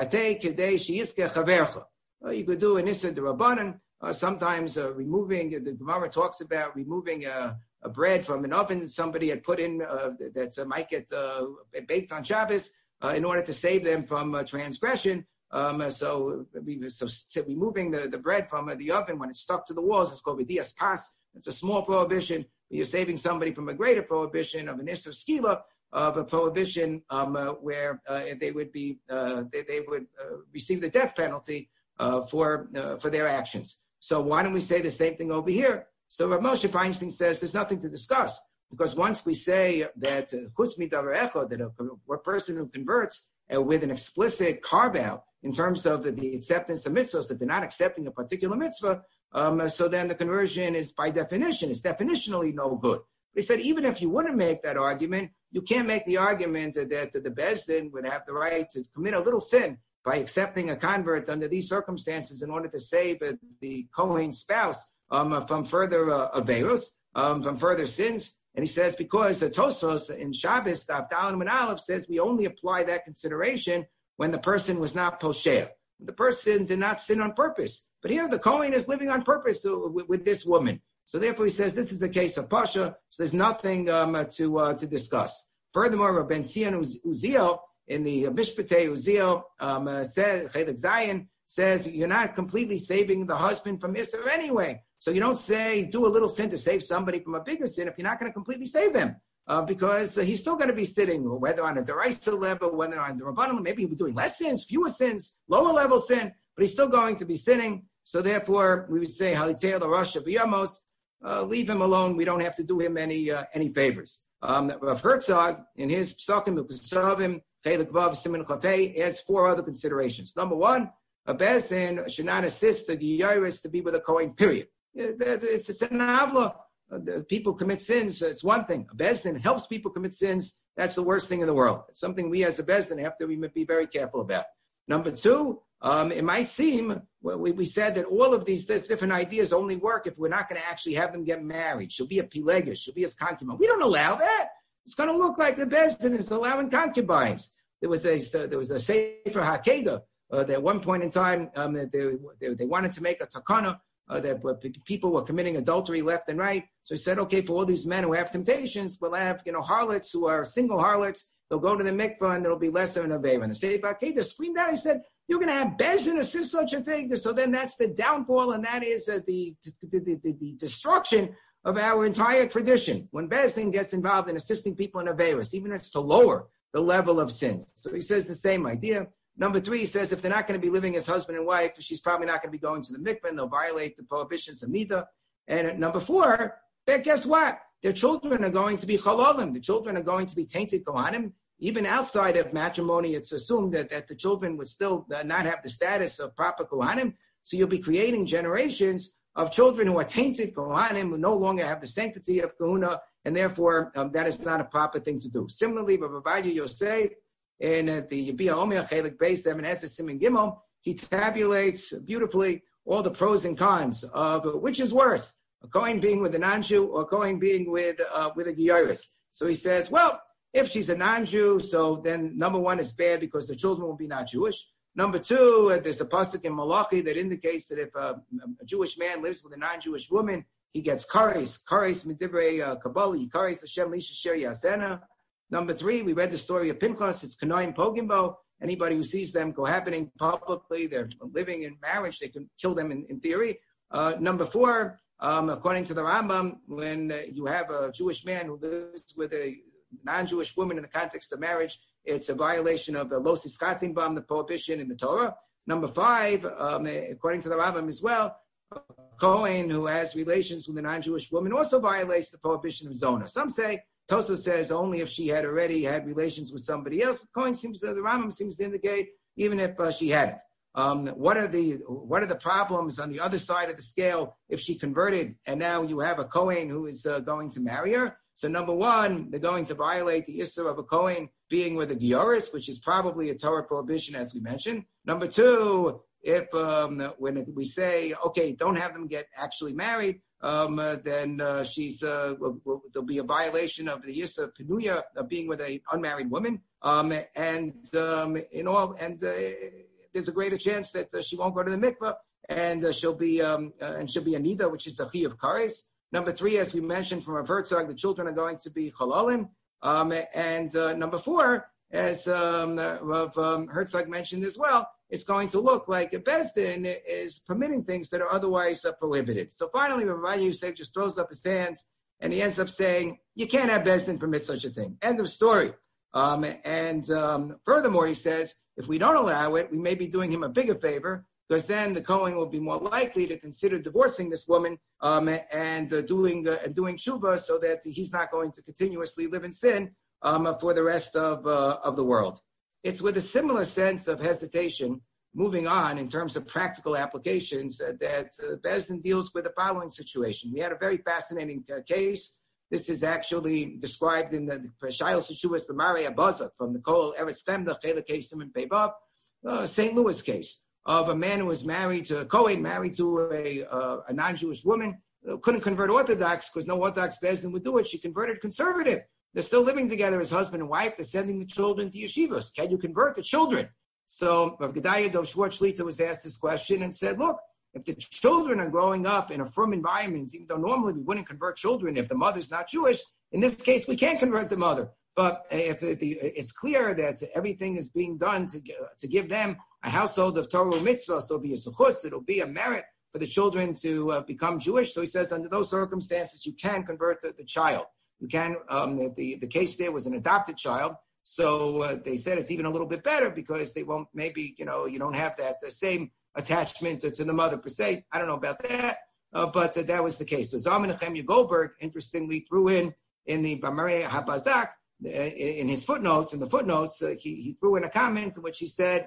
Uh, you could do an Issa D'Rabbanan, uh, sometimes uh, removing, the Gemara talks about removing a, a bread from an oven that somebody had put in uh, that uh, might get uh, baked on Shabbos uh, in order to save them from uh, transgression. Um, so, so, so removing the, the bread from uh, the oven when it's stuck to the walls is called B'dias Pas. It's a small prohibition. You're saving somebody from a greater prohibition of an Issa Skila, of a prohibition um, uh, where uh, they would be uh, they, they would uh, receive the death penalty Uh, for uh, for their actions. So why don't we say the same thing over here? So Rav Moshe Feinstein says there's nothing to discuss, because once we say that chutz midavar echad, that a, a person who converts uh, with an explicit carve out in terms of the, the acceptance of mitzvahs, that they're not accepting a particular mitzvah, um, so then the conversion is by definition is definitionally no good. But he said even if you wouldn't make that argument, you can't make the argument that, that the Beis Din would have the right to commit a little sin by accepting a convert under these circumstances in order to save uh, the Kohen spouse um, uh, from further uh, averos, um, from further sins. And he says because the Tosfos in Shabbos, Daf Daled and Aleph says we only apply that consideration when the person was not posher. The person did not sin on purpose. But here the Kohen is living on purpose uh, with, with this woman. So therefore he says this is a case of Pasha, so there's nothing um, uh, to uh, to discuss. Furthermore, Ben Zion Uziel, in the Mishpatei Uziel, um, uh, says, Chelik Zion says, you're not completely saving the husband from Isser anyway. So you don't say, do a little sin to save somebody from a bigger sin if you're not going to completely save them. Uh, because uh, he's still going to be sitting, whether on a Deraisa level, whether on the Rabbanan, maybe he'll be doing less sins, fewer sins, lower level sin, but he's still going to be sinning. So therefore, we would say, Halitei l'Rosh B'Yamos, uh, leave him alone. We don't have to do him any uh, any favors. Um, Rav Herzog, in his Psakim Ukesavim, Chelik Vav Siman Chafei, adds four other considerations. Number one, a Beis Din should not assist the Giyaris to be with a Kohen, period. It's an avla. People commit sins. It's one thing. A Beis Din helps people commit sins. That's the worst thing in the world. It's something we as a Beis Din have to be very careful about. Number two, um, it might seem, well, we, we said that all of these different ideas only work if we're not going to actually have them get married. She'll be a Pilegus. She'll be his concubine. We don't allow that. It's going to look like the Beis Din is allowing concubines. There was a uh, there was a Sefer Hakeda uh, that at one point in time um, they, they they wanted to make a takana uh, that uh, people were committing adultery left and right. So he said, okay, for all these men who have temptations, we'll have you know harlots who are single harlots. They'll go to the mikvah and there'll be less of an aveira. And the Sefer Hakeda screamed out. He said, you're going to have Beis Din assist such a thing. So then that's the downfall, and that is uh, the, the, the, the the destruction of our entire tradition. When Beis Din gets involved in assisting people in aveiros, even if it's to lower the level of sins. So he says the same idea. Number three, he says if they're not going to be living as husband and wife, she's probably not going to be going to the mikveh, and they'll violate the prohibitions of midah. And number four, but guess what? Their children are going to be chalalim. The children are going to be tainted kohanim. Even outside of matrimony, it's assumed that, that the children would still uh, not have the status of proper kohanim. So you'll be creating generations of children who are tainted kohanim, who no longer have the sanctity of kahuna, and therefore um, that is not a proper thing to do. Similarly, Rav Ovadia Yosef in uh, the Yabia Omer Chelik Beis Seven Esses Siman Gimel, he tabulates beautifully all the pros and cons of uh, which is worse, a Kohen being with a non-Jew or a Kohen being with uh, with a Giyaris. So he says, well, if she's a non-Jew, so then number one is bad because the children will be not Jewish. Number two, uh, there's a pasuk in Malachi that indicates that if uh, a Jewish man lives with a non-Jewish woman, he gets kares, kares midivrei kabbalah, kares Hashem lisha sher yasena. Number three, we read the story of Pinchas. It's kanoim pogimbo. Anybody who sees them cohabiting publicly, they're living in marriage, they can kill them in, in theory. Uh, number four, um, according to the Rambam, when uh, you have a Jewish man who lives with a non-Jewish woman in the context of marriage, it's a violation of the Los Iskatin Bam, the prohibition in the Torah. Number five, um, according to the Rambam as well, a Kohen who has relations with a non-Jewish woman also violates the prohibition of Zona. Some say, Tosfos says only if she had already had relations with somebody else. But Kohen seems, uh, the Rambam seems to indicate even if uh, she hadn't. Um, what are the what are the problems on the other side of the scale if she converted and now you have a Kohen who is uh, going to marry her? So number one, they're going to violate the issur of a Kohen being with a Gioris, which is probably a Torah prohibition, as we mentioned. Number two, if um, when we say, okay, don't have them get actually married, um, uh, then uh, she's uh, will, will, there'll be a violation of the issur of Penuya, of being with an unmarried woman, um, and um, in all and. Uh, there's a greater chance that uh, she won't go to the mikveh, and uh, she'll be um, uh, and she'll be a nida, which is a chi of kares. Number three, as we mentioned from Rav Herzog, the children are going to be chalalim. Um, and uh, number four, as um, uh, Rav um, Herzog mentioned as well, it's going to look like a Beis Din is permitting things that are otherwise uh, prohibited. So finally, Rav Yosef just throws up his hands and he ends up saying, you can't have Beis Din permit such a thing. End of story. Um, and um, furthermore, he says, if we don't allow it, we may be doing him a bigger favor, because then the Kohen will be more likely to consider divorcing this woman um, and uh, doing uh, and doing tshuva, so that he's not going to continuously live in sin um, for the rest of uh, of the world. It's with a similar sense of hesitation, moving on in terms of practical applications, uh, that uh, Beis Din deals with the following situation. We had a very fascinating uh, case. This is actually described in the Shayil Seshuvas B'Marei Abazak from the Kol Eretz Chemda Chelek Simon Peivav, uh, Saint Louis case of a man who was married to a Kohen, married to a, uh, a non-Jewish woman, uh, couldn't convert Orthodox because no Orthodox Beis Din would do it. She converted conservative. They're still living together as husband and wife. They're sending the children to yeshivas. Can you convert the children? So Rav Gedalia Dov Schwartz Shlita was asked this question and said, look, if the children are growing up in a frum environment, even though normally we wouldn't convert children if the mother's not Jewish, in this case, we can't convert the mother. But if the, the, it's clear that everything is being done to, to give them a household of Torah mitzvah, so it'll be a suchus, it'll be a merit for the children to uh, become Jewish. So he says, under those circumstances, you can convert the, the child. You can, um, the, the, the case there was an adopted child. So uh, they said it's even a little bit better because they won't, maybe, you know, you don't have that the same attachment to, to the mother per se. I don't know about that, uh, but uh, that was the case. So Zalman Nechemya Goldberg, interestingly, threw in, in the B'Marei HaBazak, uh, in his footnotes, in the footnotes, uh, he, he threw in a comment in which he said,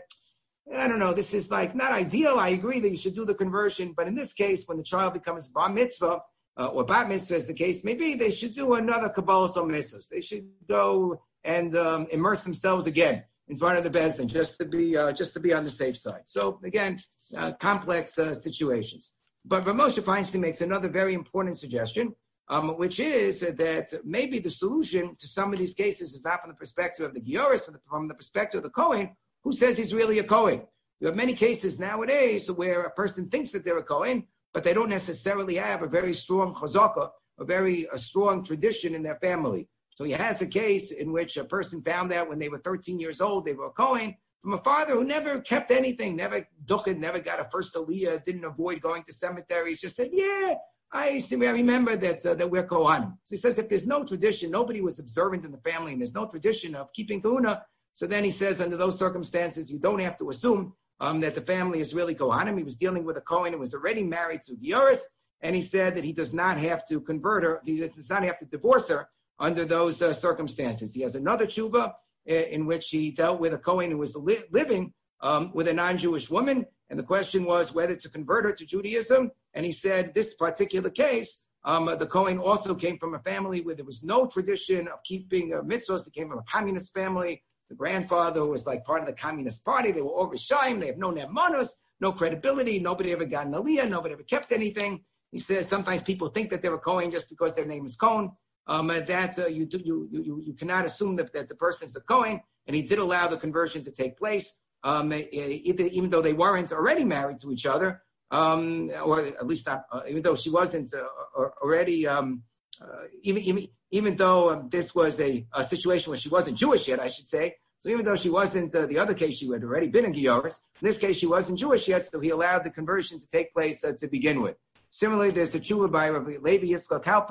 I don't know, this is like not ideal. I agree that you should do the conversion, but in this case, when the child becomes bar mitzvah, uh, or bat mitzvah as the case may be, they should do another Kabbalah mitzvahs. They should go and um, immerse themselves again in front of the Beis Din, just to be uh, just to be on the safe side. So again, uh, complex uh, situations. But Rav Moshe Feinstein makes another very important suggestion, um, which is that maybe the solution to some of these cases is not from the perspective of the Gioris, from the, from the perspective of the Kohen, who says he's really a Kohen. You have many cases nowadays where a person thinks that they're a Kohen, but they don't necessarily have a very strong chazaka, a very a strong tradition in their family. So he has a case in which a person found out when they were thirteen years old, they were a Kohen, from a father who never kept anything, never dukked, never got a first aliyah, didn't avoid going to cemeteries, just said, yeah, I, see, I remember that uh, that we're Kohanim. So he says if there's no tradition, nobody was observant in the family, and there's no tradition of keeping kahuna, so then he says under those circumstances, you don't have to assume um, that the family is really Kohanim. He was dealing with a Kohen who was already married to Gioris, and he said that he does not have to convert her, he does not have to divorce her under those uh, circumstances. He has another tshuva uh, in which he dealt with a Kohen who was li- living um, with a non-Jewish woman, and the question was whether to convert her to Judaism, and he said this particular case, um, the Kohen also came from a family where there was no tradition of keeping uh, mitzvahs. He came from a communist family. The grandfather was like part of the Communist Party. They were over Shaim. They have no nemanos, no credibility. Nobody ever got an aliyah. Nobody ever kept anything. He said sometimes people think that they're a Kohen just because their name is Cohen. Um, that uh, you, do, you you you cannot assume that, that the person is a Kohen. And he did allow the conversion to take place, um, either, even though they weren't already married to each other, um, or at least not, uh, even though she wasn't uh, already, um, uh, even even even though um, this was a, a situation where she wasn't Jewish yet, I should say. So even though she wasn't, uh, the other case, she had already been in Gioris. In this case, she wasn't Jewish yet, so he allowed the conversion to take place uh, to begin with. Similarly, there's a tshuva by Rabbi Levi Yitzchak Halpern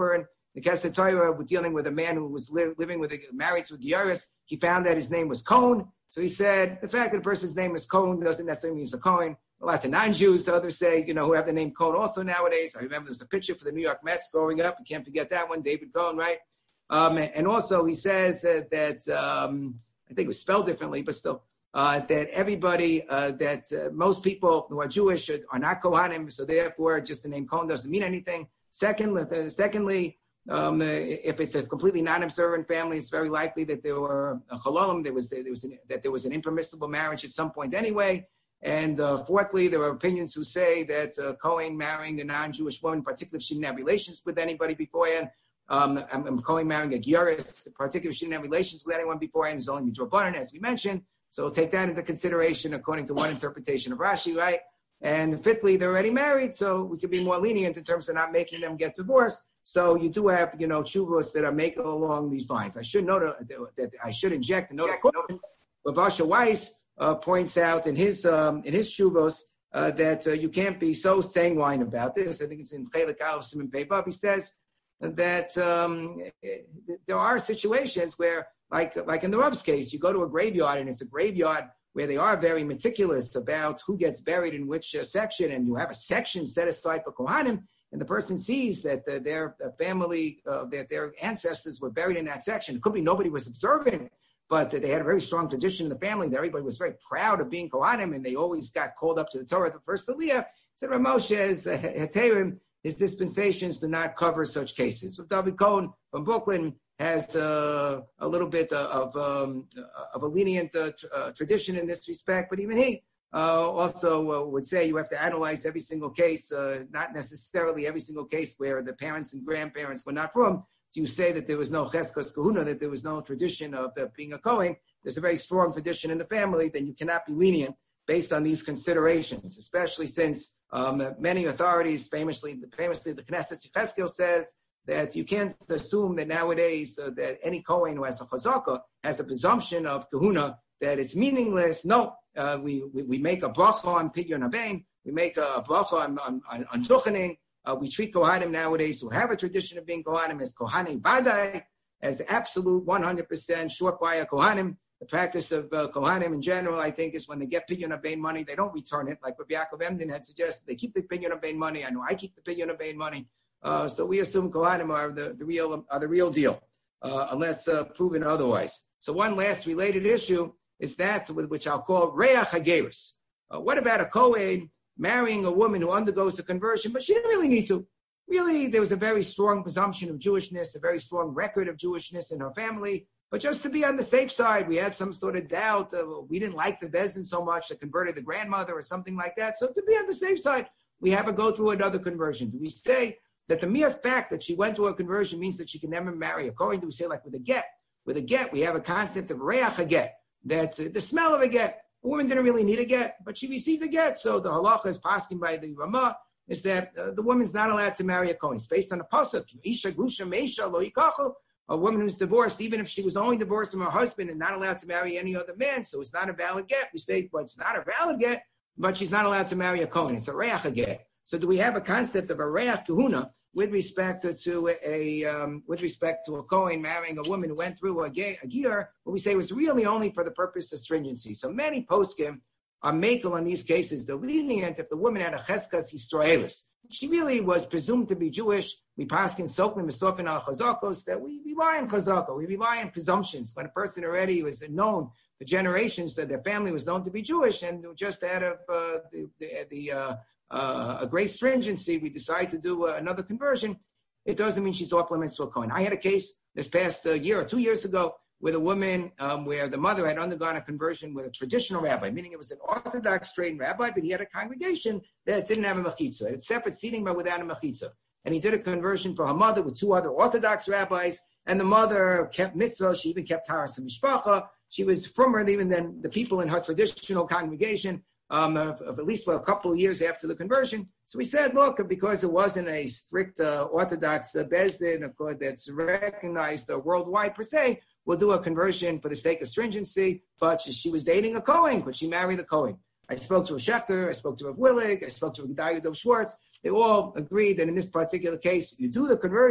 the Kesed Torah, we're dealing with a man who was li- living with a, married to a Gyaris. He found that his name was Cohen. So he said, the fact that a person's name is Cohen doesn't necessarily mean he's a Cohen. Lots of non-Jews, others say, you know, who have the name Cohen also nowadays. I remember there's a picture for the New York Mets growing up. You can't forget that one, David Cohen, right? Um, and also he says uh, that, um, I think it was spelled differently, but still, uh, that everybody, uh, that uh, most people who are Jewish are, are not Kohanim, so therefore just the name Cohen doesn't mean anything. Secondly, uh, secondly um, uh, if it's a completely non-observant family, it's very likely that there were a chololim, there was, there was an, that there was an impermissible marriage at some point anyway. And uh, fourthly, there are opinions who say that uh, Cohen marrying a non-Jewish woman, particularly if she didn't have relations with anybody beforehand, um, I'm, I'm Cohen marrying a Gyaris, particularly if she didn't have relations with anyone beforehand, is only midrabanan, as we mentioned. So we'll take that into consideration according to one interpretation of Rashi, right? And fifthly, they're already married, so we could be more lenient in terms of not making them get divorced. So you do have, you know, tshuvos that are making along these lines. I should note that, that I should inject a note. But Vasha Weiss uh, points out in his um, in his tshuvos uh, that uh, you can't be so sanguine about this. I think it's in Chelik Aleph Siman Pei Vav. He says that um, there are situations where, like like in the Rav's case, you go to a graveyard and it's a graveyard where they are very meticulous about who gets buried in which uh, section, and you have a section set aside for Kohanim, and the person sees that the, their family, uh, that their ancestors were buried in that section. It could be nobody was observing, but they had a very strong tradition in the family that everybody was very proud of being Kohanim, and they always got called up to the Torah, the first Aliyah. Said Rav Moshe's uh, Heterim, his dispensations do not cover such cases. So David Cohen from Brooklyn has uh, a little bit of um, of a lenient uh, tr- uh, tradition in this respect, but even he uh, also uh, would say you have to analyze every single case, uh, not necessarily every single case where the parents and grandparents were not from. So you say that there was no cheskos kahuna, that there was no tradition of uh, being a Kohen. There's a very strong tradition in the family, then you cannot be lenient based on these considerations, especially since um, many authorities, famously, famously the Knesset Yechezkel says that you can't assume that nowadays uh, that any Kohen who has a chazaka has a presumption of kahuna, that it's meaningless. No, uh, we, we we make a bracha on pidyon habein, we make a bracha on, on, on, on tuchening. Uh, we treat Kohanim nowadays who have a tradition of being Kohanim as Kohanei Badai, as absolute one hundred percent surefire Kohanim. The practice of uh, Kohanim in general, I think, is when they get pidyon habein money, they don't return it. Like Rabbi Yaakov Emden had suggested, they keep the pidyon habein money. I know I keep the pidyon habein money. Uh, so we assume Kohanim are the, the real are the real deal, uh, unless uh, proven otherwise. So one last related issue is that with which I'll call Reach HaGeirus. Uh, what about a Kohen marrying a woman who undergoes a conversion, but she didn't really need to? Really, there was a very strong presumption of Jewishness, a very strong record of Jewishness in her family. But just to be on the safe side, we had some sort of doubt. Uh, we didn't like the Bezdin so much that converted the grandmother or something like that. So to be on the safe side, we have her go through another conversion. Do we say that the mere fact that she went to a conversion means that she can never marry a Kohen? Do we say, like with a get? With a get, we have a concept of reach a get, that uh, the smell of a get. A woman didn't really need a get, but she received a get. So the halacha is passing by the Ramah is that uh, the woman's not allowed to marry a Kohen. It's based on a pasuk. Isha grusha meisha lo yikachu. A woman who's divorced, even if she was only divorced from her husband and not allowed to marry any other man, so it's not a valid get. We say, well, it's not a valid get, but she's not allowed to marry a Kohen. It's a reach a get. So do we have a concept of a reach kahuna with respect to a um, with respect to a Kohen marrying a woman who went through a, gay, a gear, what we say was really only for the purpose of stringency. So many poskim are makel in these cases. The lenient if the woman had a cheskas Yisraelis. She really was presumed to be Jewish. We paskin soklim misofin al chazakos, that we rely on chazaka. We rely on presumptions. When a person already was known for generations that their family was known to be Jewish, and just out of uh, the, the, the uh, Uh, a great stringency, we decide to do uh, another conversion, it doesn't mean she's off limits to a Kohen. I had a case this past uh, year or two years ago with a woman um, where the mother had undergone a conversion with a traditional rabbi, meaning it was an Orthodox trained rabbi, but he had a congregation that didn't have a mechitza. It had separate seating, but without a mechitza. And he did a conversion for her mother with two other Orthodox rabbis, and the mother kept mitzvah. She even kept taras and mishpacha. She was firmer even than the people in her traditional congregation. Um, of, of at least for a couple of years after the conversion. So we said, look, because it wasn't a strict uh, Orthodox uh, Bezdin, of course, that's recognized uh, worldwide per se, we'll do a conversion for the sake of stringency, but she, she was dating a Kohen. Could she marry the Kohen? I spoke to a Schechter, I spoke to a Willig, I spoke to a Gedalia Dov Schwartz. They all agreed that in this particular case, you do the conversion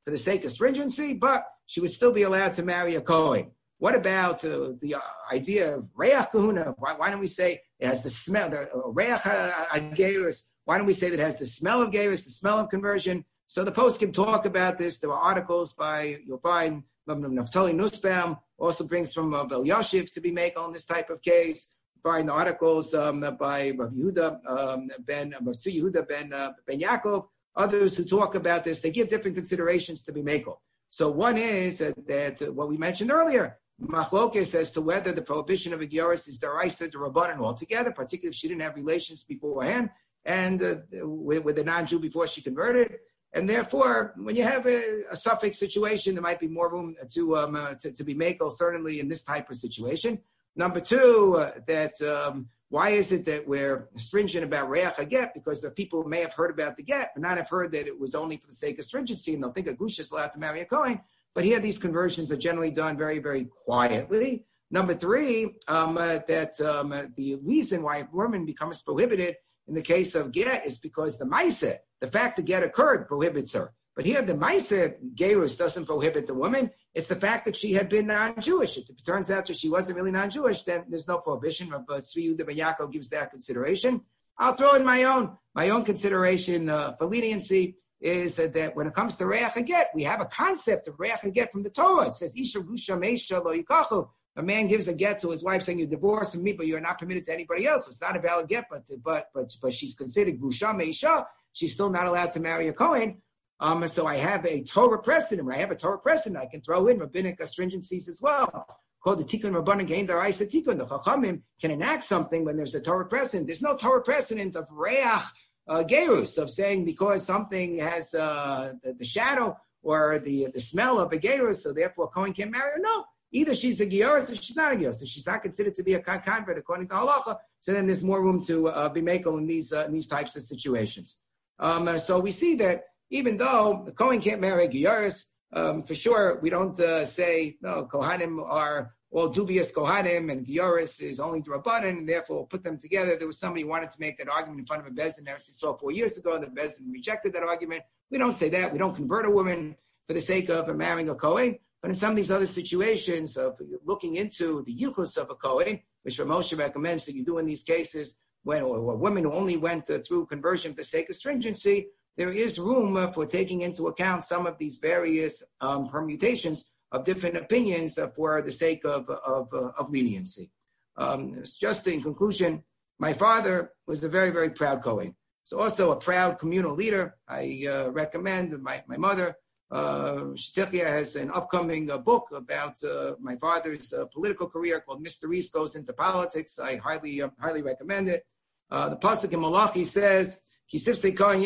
for the sake of stringency, but she would still be allowed to marry a Kohen. What about uh, the uh, idea of Reach Kahuna? Why, why don't we say it has the smell, the uh, Reach Gerus? Why don't we say that it has the smell of Gerus, the smell of conversion? So the post can talk about this. There are articles by, you'll find, Naftali Nussbaum also brings from uh, Bel Yashiv to be made on this type of case. Find the articles um, by Rav Yehuda um, ben Rav Yehuda ben uh, ben Yaakov, others who talk about this. They give different considerations to be makel. So one is uh, that uh, what we mentioned earlier, machlokes as to whether the prohibition of a gioris is deraisa to rabbanan altogether, particularly if she didn't have relations beforehand and uh, with, with a non-Jew before she converted. And therefore, when you have a, a suffix situation, there might be more room to um, uh, to, to be makel, certainly in this type of situation. Number two, uh, that um, why is it that we're stringent about reach haget? Because the people may have heard about the get, but not have heard that it was only for the sake of stringency, and they'll think a gush is allowed to marry a Kohen. But here, these conversions are generally done very, very quietly. Number three, um, uh, that um, uh, the reason why a woman becomes prohibited in the case of get is because the maisa, the fact that get occurred, prohibits her. But here, the maisa gerus doesn't prohibit the woman. It's the fact that she had been non-Jewish. If it turns out that she wasn't really non-Jewish, then there's no prohibition. But Tzvi Yehuda ben Yaakov gives that consideration. I'll throw in my own. My own consideration uh, for leniency is uh, that when it comes to reach haget, we have a concept of reach haget from the Torah. It says, Isha gusha meisha lo yikachu. A man gives a get to his wife saying, you're divorcing me, but you're not permitted to anybody else. So it's not a valid get, but but but but she's considered gusha meisha. She's still not allowed to marry a Kohen. Um, so I have a Torah precedent. When I have a Torah precedent, I can throw in rabbinic astringencies as well. Called the Tikkun Rabbanan Gein Daraisa Tikkun. The Chachamim can enact something when there's a Torah precedent. There's no Torah precedent of Reach uh, Gerus, of saying because something has uh, the, the shadow or the the smell of a Gerus, so therefore Kohen can't marry her. No. Either she's a Gerus or she's not a Gerus. So she's not considered to be a convert according to halacha. So then there's more room to uh, be makel in these uh, in these types of situations. Um, uh, so we see that even though the Kohen can't marry Gyaris, um, for sure we don't uh, say, no, Kohanim are all dubious Kohanim and Gyaris is only Rabbanan, and therefore we'll put them together. There was somebody who wanted to make that argument in front of a Bezdin that we saw four years ago, and the Bezdin rejected that argument. We don't say that. We don't convert a woman for the sake of marrying a Kohen. But in some of these other situations of looking into the yichus of a Kohen, which Moshe recommends that you do in these cases, when or, or women who only went uh, through conversion for the sake of stringency, there is room uh, for taking into account some of these various um, permutations of different opinions uh, for the sake of of, uh, of leniency. Um, just in conclusion, my father was a very, very proud Kohen. So also a proud communal leader. I uh, recommend my, my mother, uh, Shtichia, has an upcoming uh, book about uh, my father's uh, political career called Mister Reese Goes Into Politics. I highly, uh, highly recommend it. Uh, the Pasuk in Malachi says, Kohen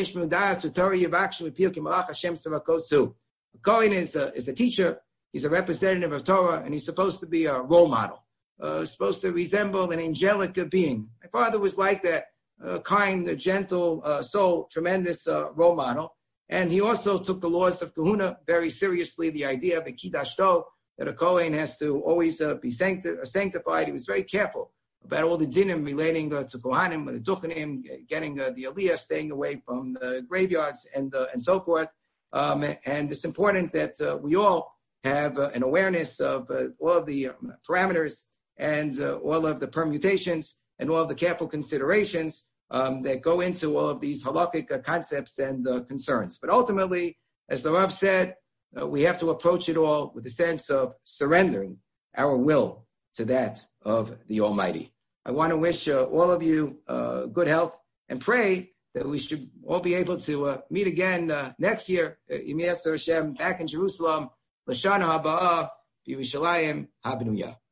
is a, is a teacher. He's a representative of Torah, and he's supposed to be a role model, uh, supposed to resemble an angelic being. My father was like that, uh, kind, gentle uh, soul, tremendous uh, role model. And he also took the laws of Kahuna very seriously, the idea of a Kidashto, that a Kohen has to always uh, be sancti- sanctified. He was very careful about all the dinim relating uh, to Kohanim, the Duchanim, getting uh, the Aliyah, staying away from the graveyards, and uh, and so forth. Um, and it's important that uh, we all have uh, an awareness of uh, all of the um, parameters and uh, all of the permutations and all of the careful considerations um, that go into all of these halakhic uh, concepts and uh, concerns. But ultimately, as the Rav said, uh, we have to approach it all with a sense of surrendering our will to that of the Almighty. I want to wish uh, all of you uh, good health and pray that we should all be able to uh, meet again uh, next year, Im Yirtzeh Hashem, back in Jerusalem, Lashana Haba'ah, B'Yerushalayim, Habenuya.